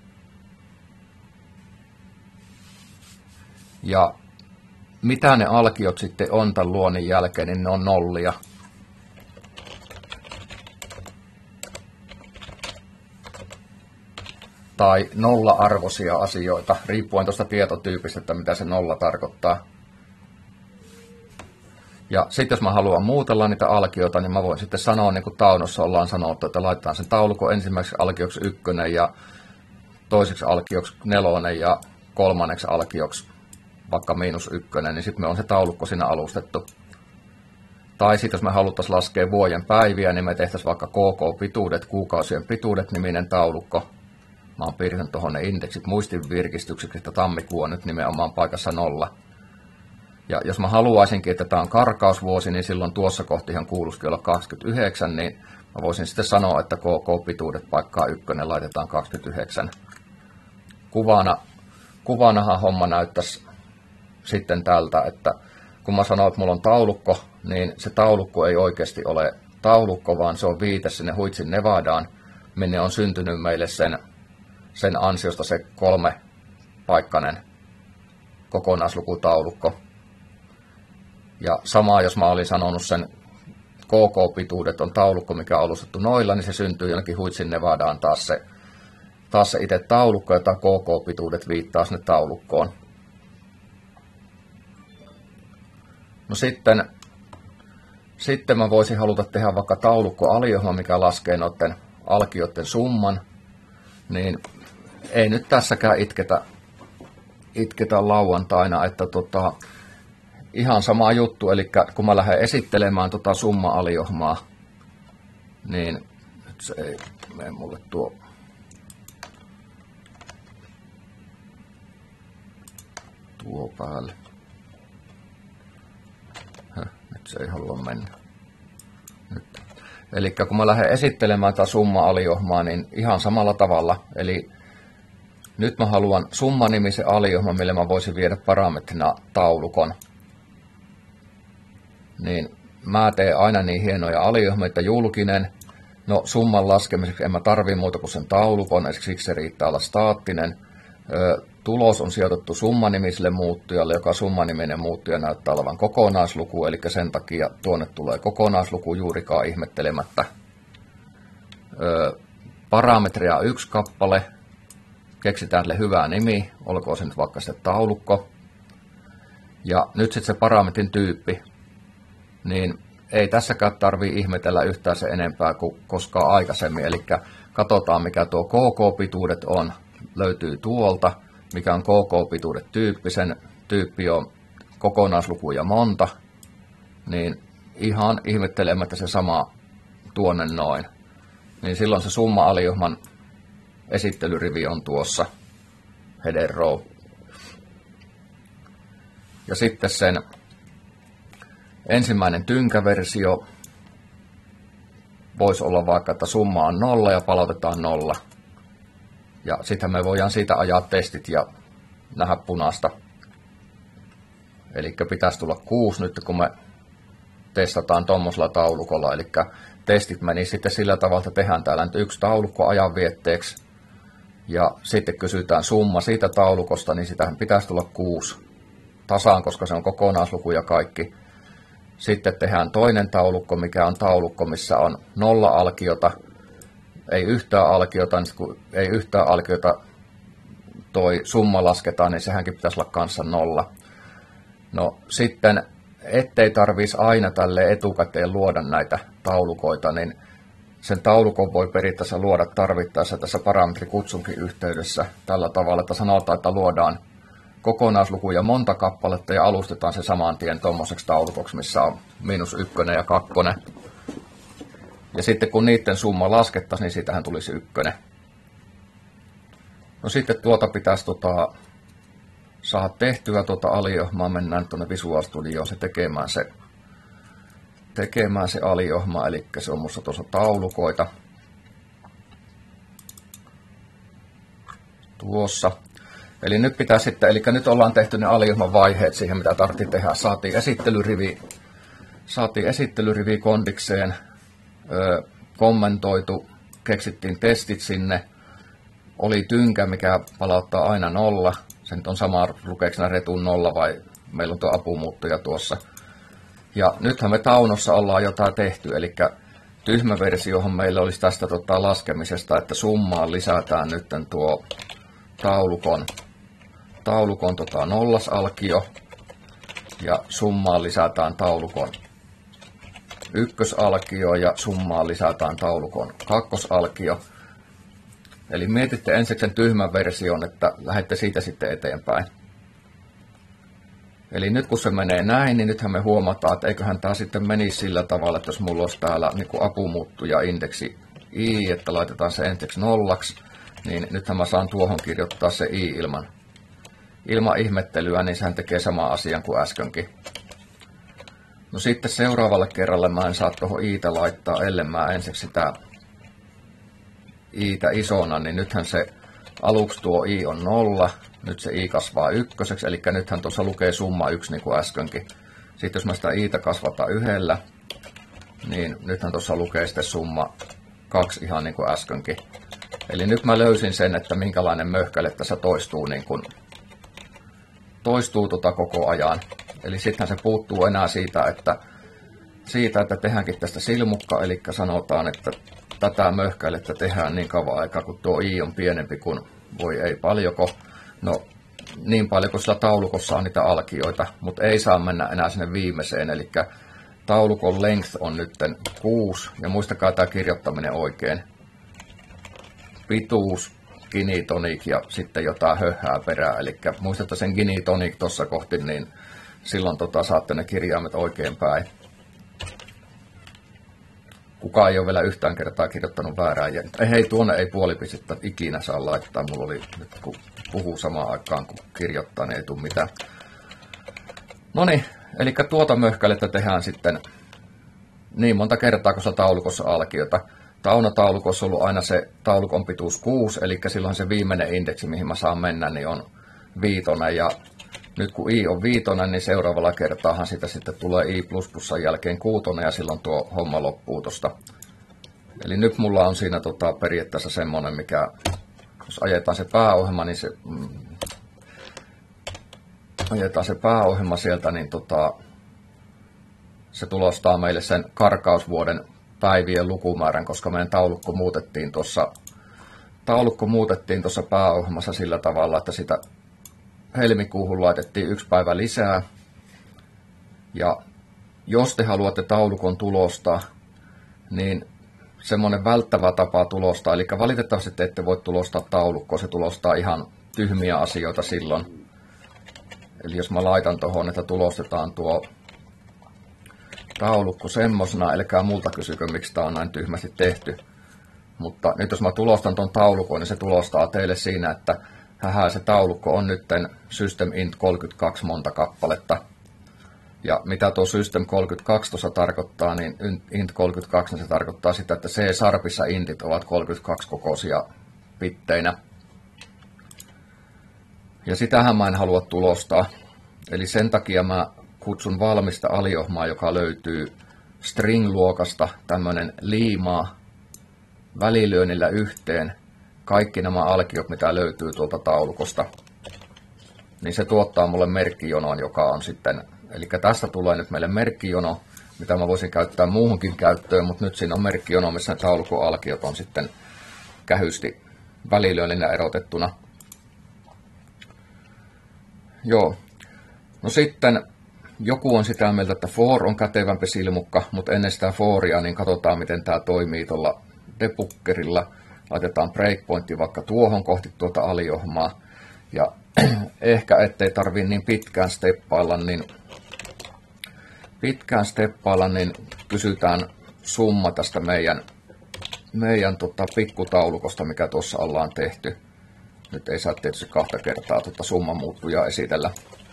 Ja mitä ne alkiot sitten on tämän luonnin jälkeen, niin ne on nollia. Tai nolla-arvoisia asioita, riippuen tuosta tietotyypistä, että mitä se nolla tarkoittaa. Ja sitten jos mä haluan muutella niitä alkioita, niin mä voin sitten sanoa, niin kuin taunossa ollaan sanottu, että laitetaan sen taulukon ensimmäiseksi alkioksi ykkönen ja toiseksi alkioksi nelonen ja kolmanneksi alkioksi vaikka miinus ykkönen, niin sitten me on se taulukko siinä alustettu. Tai sitten jos me haluttaisiin laskea vuoden päiviä, niin me tehtäisiin vaikka K K-pituudet, kuukausien pituudet niminen taulukko. Mä oon piirtänyt tuohon ne indeksit muistin virkistykseksi, että tammikuu on nyt nimenomaan paikassa nolla. Ja jos mä haluaisinkin, että tämä on karkausvuosi, niin silloin tuossa kohtihan kuuluisikin olla kaksikymmentäyhdeksän, niin mä voisin sitten sanoa, että K K-pituudet paikkaa ykkönen laitetaan kaksikymmentäyhdeksän. Kuvana, kuvanahan homma näyttäisi sitten tältä, että kun mä sanon, että mulla on taulukko, niin se taulukko ei oikeasti ole taulukko, vaan se on viite sinne Huitsin Nevadaan, minne on syntynyt meille sen, sen ansiosta se kolme paikkainen kokonaislukutaulukko. Ja samaa, jos mä olin sanonut sen K K-pituudet on taulukko, mikä on alustettu noilla, niin se syntyy jonnekin Huitsin Nevadaan taas se, taas se itse taulukko, jota K K-pituudet viittaa sinne taulukkoon. No sitten, sitten mä voisin haluta tehdä vaikka taulukko-aliohjelma, mikä laskee noiden alkioiden summan, niin ei nyt tässäkään itketä, itketä lauantaina, että tota, ihan sama juttu, eli kun mä lähden esittelemään tota summa-aliohjelmaa, niin nyt se ei mene mulle tuo tuo päälle. Höh, nyt se ei halua mennä. Nyt. Eli kun mä lähden esittelemään tätä summa-aliohjelmaa, niin ihan samalla tavalla, eli nyt mä haluan summa-nimisen aliohjelma, millä mä voisin viedä parametrina taulukon. Niin mä teen aina niin hienoja aliohjelmia, että julkinen, no summan laskemiseksi en mä tarvii muuta kuin sen taulukon, siksi se riittää olla staattinen. Ö, tulos on sijoitettu summanimiselle muuttujalle, joka summaniminen muuttuja näyttää olevan kokonaisluku, eli sen takia tuonne tulee kokonaisluku juurikaan ihmettelemättä. Ö, parametria yksi kappale, keksitään sille hyvä nimi, olkoon se nyt vaikka se taulukko. Ja nyt sitten se parametrin tyyppi. Niin ei tässäkään tarvitse ihmetellä yhtään se enempää kuin koskaan aikaisemmin. Eli katsotaan, mikä tuo K K-pituudet on. Löytyy tuolta, mikä on K K-pituudet tyyppi. Sen tyyppi on kokonaisluku ja monta. Niin ihan ihmettelemättä se sama tuonne noin. Niin silloin se summa-aliohjelman esittelyrivi on tuossa header row. Ja sitten sen ensimmäinen tynkäversio voisi olla vaikka, että summa on nolla ja palautetaan nolla. Ja sitten me voidaan siitä ajaa testit ja nähdä punaista. Eli pitäisi tulla kuusi nyt, kun me testataan tuommoisella taulukolla. Eli testit meni sitten sillä tavalla, että tehdään täällä nyt yksi taulukko ajanvietteeksi. Ja sitten kysytään summa siitä taulukosta, niin sitähän pitäisi tulla kuusi tasaan, koska se on kokonaisluku ja kaikki. Sitten tehdään toinen taulukko, mikä on taulukko, missä on nolla alkiota. Ei yhtään alkiota, niin kun ei yhtään alkiota toi summa lasketaan, niin sehänkin pitäisi olla kanssa nolla. No sitten, ettei tarvitsisi aina tälle etukäteen luoda näitä taulukoita, niin sen taulukon voi periaatteessa luoda tarvittaessa tässä parametrikutsunkin yhteydessä tällä tavalla, että sanotaan, että luodaan kokonaislukuja monta kappaletta ja alustetaan se saman tien tuommoiseksi taulukoksi, missä on miinus ykkönen ja kakkonen. Ja sitten kun niiden summa laskettaisiin, niin siitähän tulisi ykkönen. No sitten tuota pitäisi tota, saada tehtyä tuota aliohmaa. Mennään tuonne Visual Studioon se tekemään se, tekemään se aliohma, eli se on musta tuossa taulukoita. Tuossa. Eli nyt pitää sitten, eli nyt ollaan tehty ne aliohman vaiheet siihen, mitä tarvittiin tehdä. Saatiin esittelyrivi, saatiin esittelyrivi kondikseen, öö, kommentoitu, keksittiin testit sinne. Oli tynkä, mikä palauttaa aina nolla. Se nyt on sama, lukeeko nämä retun nolla vai meillä on tuo apumuuttuja tuossa. Ja nythän me Taunossa ollaan jotain tehty, eli tyhmä versiohan meillä olisi tästä tota laskemisesta, että summaan lisätään nyt tuo taulukon, taulukon tota nollasalkio ja summaan lisätään taulukon ykkösalkio ja summaan lisätään taulukon kakkosalkio. Eli mietitte ensiksi sen tyhmän version, että lähdette siitä sitten eteenpäin. Eli nyt kun se menee näin, niin nythän me huomataan, että eiköhän tämä sitten menisi sillä tavalla, että jos mulla olisi täällä niin kuin apumuuttuja indeksi i, että laitetaan se ensiksi nollaksi, niin nythän mä saan tuohon kirjoittaa se i ilman, ilman ihmettelyä, niin sehän tekee sama asian kuin äskenkin. No sitten seuraavalle kerralle mä en saa tuohon i'tä laittaa, ellei mä ensiksi sitä i'tä isona, niin nythän se aluksi tuo i on nolla, nyt se i kasvaa ykköseksi, eli nythän tuossa lukee summa yksi niin kuin äskenkin. Sitten jos mä sitä i'tä kasvataan yhdellä, niin nythän tuossa lukee sitten summa kaksi ihan niin kuin äskenkin. Eli nyt mä löysin sen, että minkälainen möhkäle tässä toistuu, niin kuin, toistuu tota koko ajan. Eli sittenhän se puuttuu enää siitä, että, siitä, että tehdäänkin tästä silmukka, eli sanotaan, että tätä möhkäilettä tehdään niin kauan aikaa, kun tuo i on pienempi kuin voi ei paljoko. No niin paljon kuin sillä taulukossa on niitä alkioita, mutta ei saa mennä enää sinne viimeiseen. Eli taulukon length on nyt kuusi, ja muistakaa tämä kirjoittaminen oikein. Pituus, ginitonic ja sitten jotain höhää perää. Eli muistatte sen ginitonic tuossa kohti, niin silloin tota, saatte ne kirjaimet oikein päin. Kukaan ei ole vielä yhtään kertaa kirjoittanut väärää. Ei, hei, tuonne ei puolipistettä ikinä saa laittaa. Mulla oli nyt, kun puhuu samaan aikaan, kun kirjoittaa, niin ei tule mitään. Noniin, eli tuota möhkälettä tehdään sitten niin monta kertaa, kun se taulukossa alkiota. Tauno-taulukossa on ollut aina se taulukon pituus kuusi, eli silloin se viimeinen indeksi, mihin mä saan mennä, niin on viitonen. Ja nyt kun i on viitonen, niin seuraavalla kertaahan sitä sitten tulee i plus plusan jälkeen kuutonen ja silloin tuo homma loppuu tosta. Eli nyt mulla on siinä tota, periaatteessa semmonen, mikä, jos ajetaan se pääohjelma, niin se, mm, ajetaan se pääohjelma sieltä, niin tota, se tulostaa meille sen karkausvuoden päivien lukumäärän, koska meidän taulukko muutettiin tuossa, taulukko muutettiin tuossa pääohjelmassa sillä tavalla, että sitä helmikuuhun laitettiin yksi päivä lisää. Ja jos te haluatte taulukon tulostaa, niin semmoinen välttävä tapa tulostaa, eli valitettavasti te ette voi tulostaa taulukkoa, se tulostaa ihan tyhmiä asioita silloin. Eli jos mä laitan tuohon, että tulostetaan tuo taulukko semmosena, älkää multa kysykö, miksi tää on näin tyhmästi tehty. Mutta nyt jos mä tulostan tuon taulukon, niin se tulostaa teille siinä, että hähä, se taulukko on nyt system int kolmekymmentäkaksi monta kappaletta. Ja mitä tuo system kolmekymmentäkaksi tuossa tarkoittaa, niin int kolmekymmentäkaksi, niin se tarkoittaa sitä, että C-sharpissa intit ovat kolmekymmentäkaksi kokoisia bitteinä. Ja sitähän mä en halua tulostaa. Eli sen takia mä kutsun valmista aliohmaa, joka löytyy string-luokasta, tämmönen liimaa välilyönnillä yhteen kaikki nämä alkiot, mitä löytyy tuolta taulukosta. Niin se tuottaa mulle merkkijonon, joka on sitten, eli tästä tulee nyt meille merkkijono, mitä mä voisin käyttää muuhunkin käyttöön, mutta nyt siinä on merkkijono, missä ne taulukon alkiot on sitten kähysti välilyönnillä erotettuna. Joo. No sitten joku on sitä mieltä, että for on kätevämpi silmukka, mutta ennen sitä foria niin katsotaan, miten tämä toimii tuolla debuggerilla. Laitetaan breakpointti vaikka tuohon kohti tuota aliohmaa. Ja ehkä ettei tarvii niin pitkään steppailla, niin pitkään steppailla, niin kysytään summa tästä meidän, meidän tota pikkutaulukosta, mikä tuossa ollaan tehty. Nyt ei saa tietysti kahta kertaa tuota summan muuttujaa esitellä.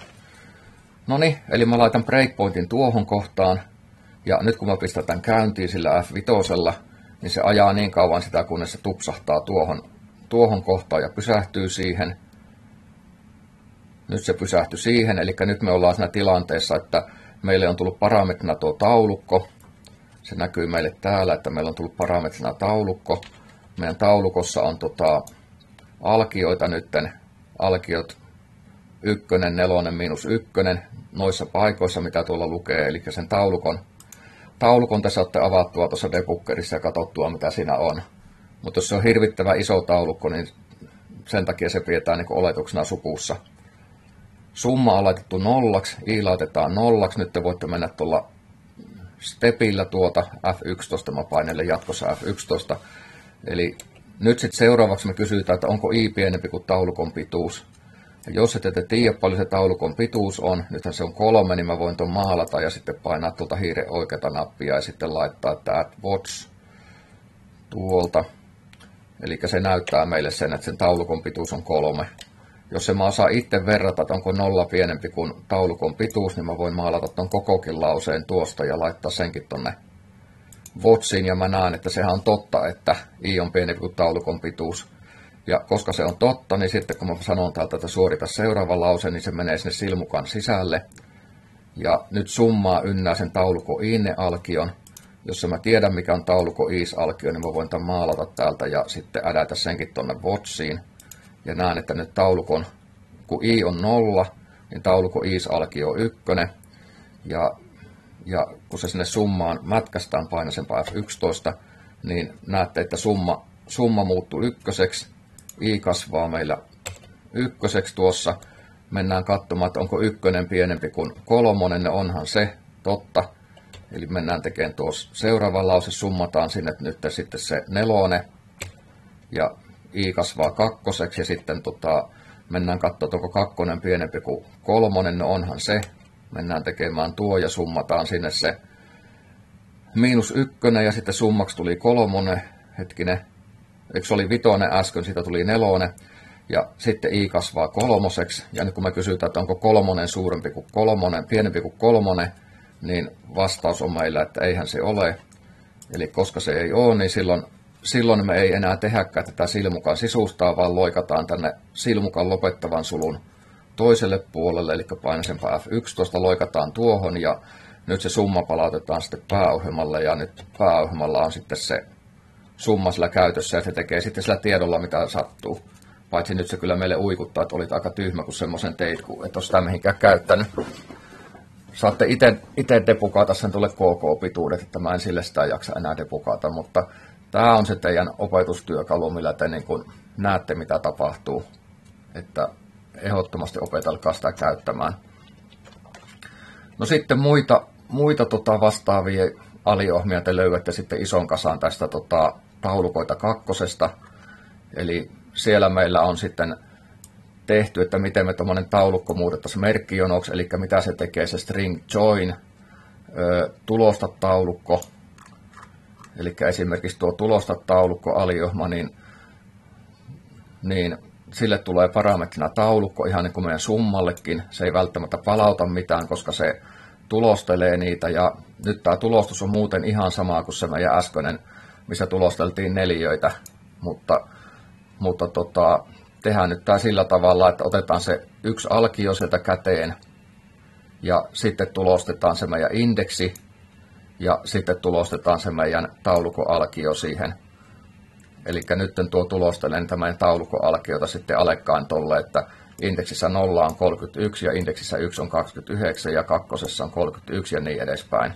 No niin, eli mä laitan breakpointin tuohon kohtaan. Ja nyt kun mä pistän tämän käyntiin sillä F viisi, niin se ajaa niin kauan sitä, kunnes se tupsahtaa tuohon, tuohon kohtaan ja pysähtyy siihen. Nyt se pysähtyi siihen, eli nyt me ollaan siinä tilanteessa, että meille on tullut parametrina tuo taulukko. Se näkyy meille täällä, että meillä on tullut parametrina taulukko. Meidän taulukossa on tota, alkioita nytten, alkiot ykkönen, nelonen, miinus ykkönen, noissa paikoissa, mitä tuolla lukee, eli sen taulukon. Taulukon tässä olette avattua tuossa debuggerissa ja katsottua, mitä siinä on. Mutta jos se on hirvittävän iso taulukko, niin sen takia se pidetään niin oletuksena supussa. Summa on laitettu nollaksi, i laitetaan nollaksi. Nyt te voitte mennä tuolla stepillä tuota F yksitoista, mä painelen jatkossa F yksitoista. Eli nyt sitten seuraavaksi me kysytään, että onko i pienempi kuin taulukon pituus. Ja jos et ette tiedä paljon se taulukon pituus on, nythän se on kolme, niin mä voin tuon maalata ja sitten painaa tuolta hiiren oikeata nappia ja sitten laittaa tämä watch tuolta. Eli se näyttää meille sen, että sen taulukon pituus on kolme. Jos se mä osaan itse verrata, että onko nolla pienempi kuin taulukon pituus, niin mä voin maalata tuon kokokin lauseen tuosta ja laittaa senkin tonne watchiin. Ja mä näen, että sehän on totta, että i on pienempi kuin taulukon pituus. Ja koska se on totta, niin sitten kun mä sanon täältä, että suorita seuraava lause, niin se menee sinne silmukan sisälle. Ja nyt summaa ynnää sen taulukon inne-alkion. Jos mä tiedän, mikä on taulukon is-alkio, niin mä voin tämän maalata täältä ja sitten ädätä senkin tonne watchiin. Ja näen, että nyt taulukon, kun i on nolla, niin taulukon is-alkio on ykkönen. Ja, ja kun se sinne summaan mätkästään painaisenpa F yksitoista, niin näette, että summa, summa muuttuu ykköseksi. I kasvaa meillä ykköseksi tuossa. Mennään katsomaan, että onko ykkönen pienempi kuin kolmonen, onhan se totta. Eli mennään tekemään tuossa seuraava lause, summataan sinne nyt sitten se nelone. Ja i kasvaa kakkoseksi ja sitten tota, mennään katsomaan, onko kakkonen pienempi kuin kolmonen, onhan se. Mennään tekemään tuo ja summataan sinne se miinus ykkönen ja sitten summaksi tuli kolmonen, hetkinen. Eikö se oli vitonen äsken, siitä tuli nelone, ja sitten i kasvaa kolmoseksi, ja nyt kun me kysytään, että onko kolmonen suurempi kuin kolmonen, pienempi kuin kolmonen, niin vastaus on meillä, että eihän se ole. Eli koska se ei ole, niin silloin, silloin me ei enää tehdäkään tätä silmukan sisustaa, vaan loikataan tänne silmukan lopettavan sulun toiselle puolelle, eli painaisenpa F yksitoista, loikataan tuohon, ja nyt se summa palautetaan sitten pääohjelmalle, ja nyt pääohjelmalla on sitten se summa sillä käytössä, ja se tekee sitten sillä tiedolla, mitä sattuu. Paitsi nyt se kyllä meille uikuttaa, että olit aika tyhmä, kun semmoisen teit, kun et ole sitä mihinkään käyttänyt. Saatte itse debugata sen tuolle K K-pituudet, että mä en sille sitä jaksa enää debugata, mutta tämä on se teidän opetustyökalu, millä te niin kun näette, mitä tapahtuu. Että ehdottomasti opetelkaa sitä käyttämään. No sitten muita, muita tota vastaavia aliohmia te löydätte sitten ison kasan tästä tota, taulukoita kakkosesta. Eli siellä meillä on sitten tehty, että miten me tuommoinen taulukko muutettaisiin merkkijonoksi, eli mitä se tekee se string join, ö, tulosta taulukko. Eli esimerkiksi tuo tulosta taulukko aliohma, niin, niin sille tulee parametrina taulukko, ihan niin kuin meidän summallekin. Se ei välttämättä palauta mitään, koska se tulostelee niitä, ja nyt tämä tulostus on muuten ihan sama kuin se meidän äskeinen, missä tulosteltiin neliöitä, mutta, mutta tota, tehdään nyt tämä sillä tavalla, että otetaan se yksi alkio sieltä käteen, Ja sitten tulostetaan se meidän indeksi ja sitten tulostetaan se meidän taulukoalkio siihen. Eli nyt tuo tulostelen tämän taulukoalkiota sitten alekkaan tolle, että indeksissä nolla on kolmekymmentäyksi ja indeksissä yksi on kaksikymmentäyhdeksän ja kakkosessa on kolmekymmentäyksi ja niin edespäin.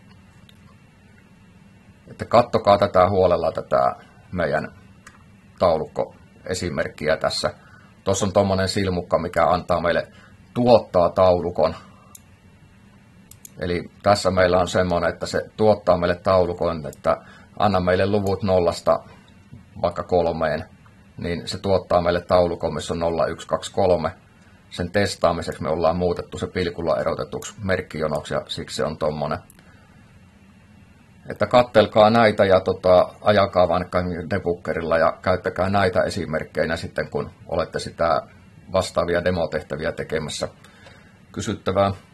Että kattokaa tätä huolella tätä meidän taulukkoesimerkkiä tässä. Tuossa on tuommoinen silmukka, mikä antaa meille tuottaa taulukon. Eli tässä meillä on semmoinen, että se tuottaa meille taulukon, että anna meille luvut nollasta vaikka kolmeen, niin se tuottaa meille taulukon, missä on nolla, yksi, kaksi, kolme. Sen testaamiseksi me ollaan muutettu se pilkulla erotetuksi merkkijonoksi ja siksi se on tommonen. Että kattelkaa näitä ja tota, ajakaa vaikka debuggerilla ja käyttäkää näitä esimerkkeinä sitten, kun olette sitä vastaavia demotehtäviä tekemässä. Kysyttävää?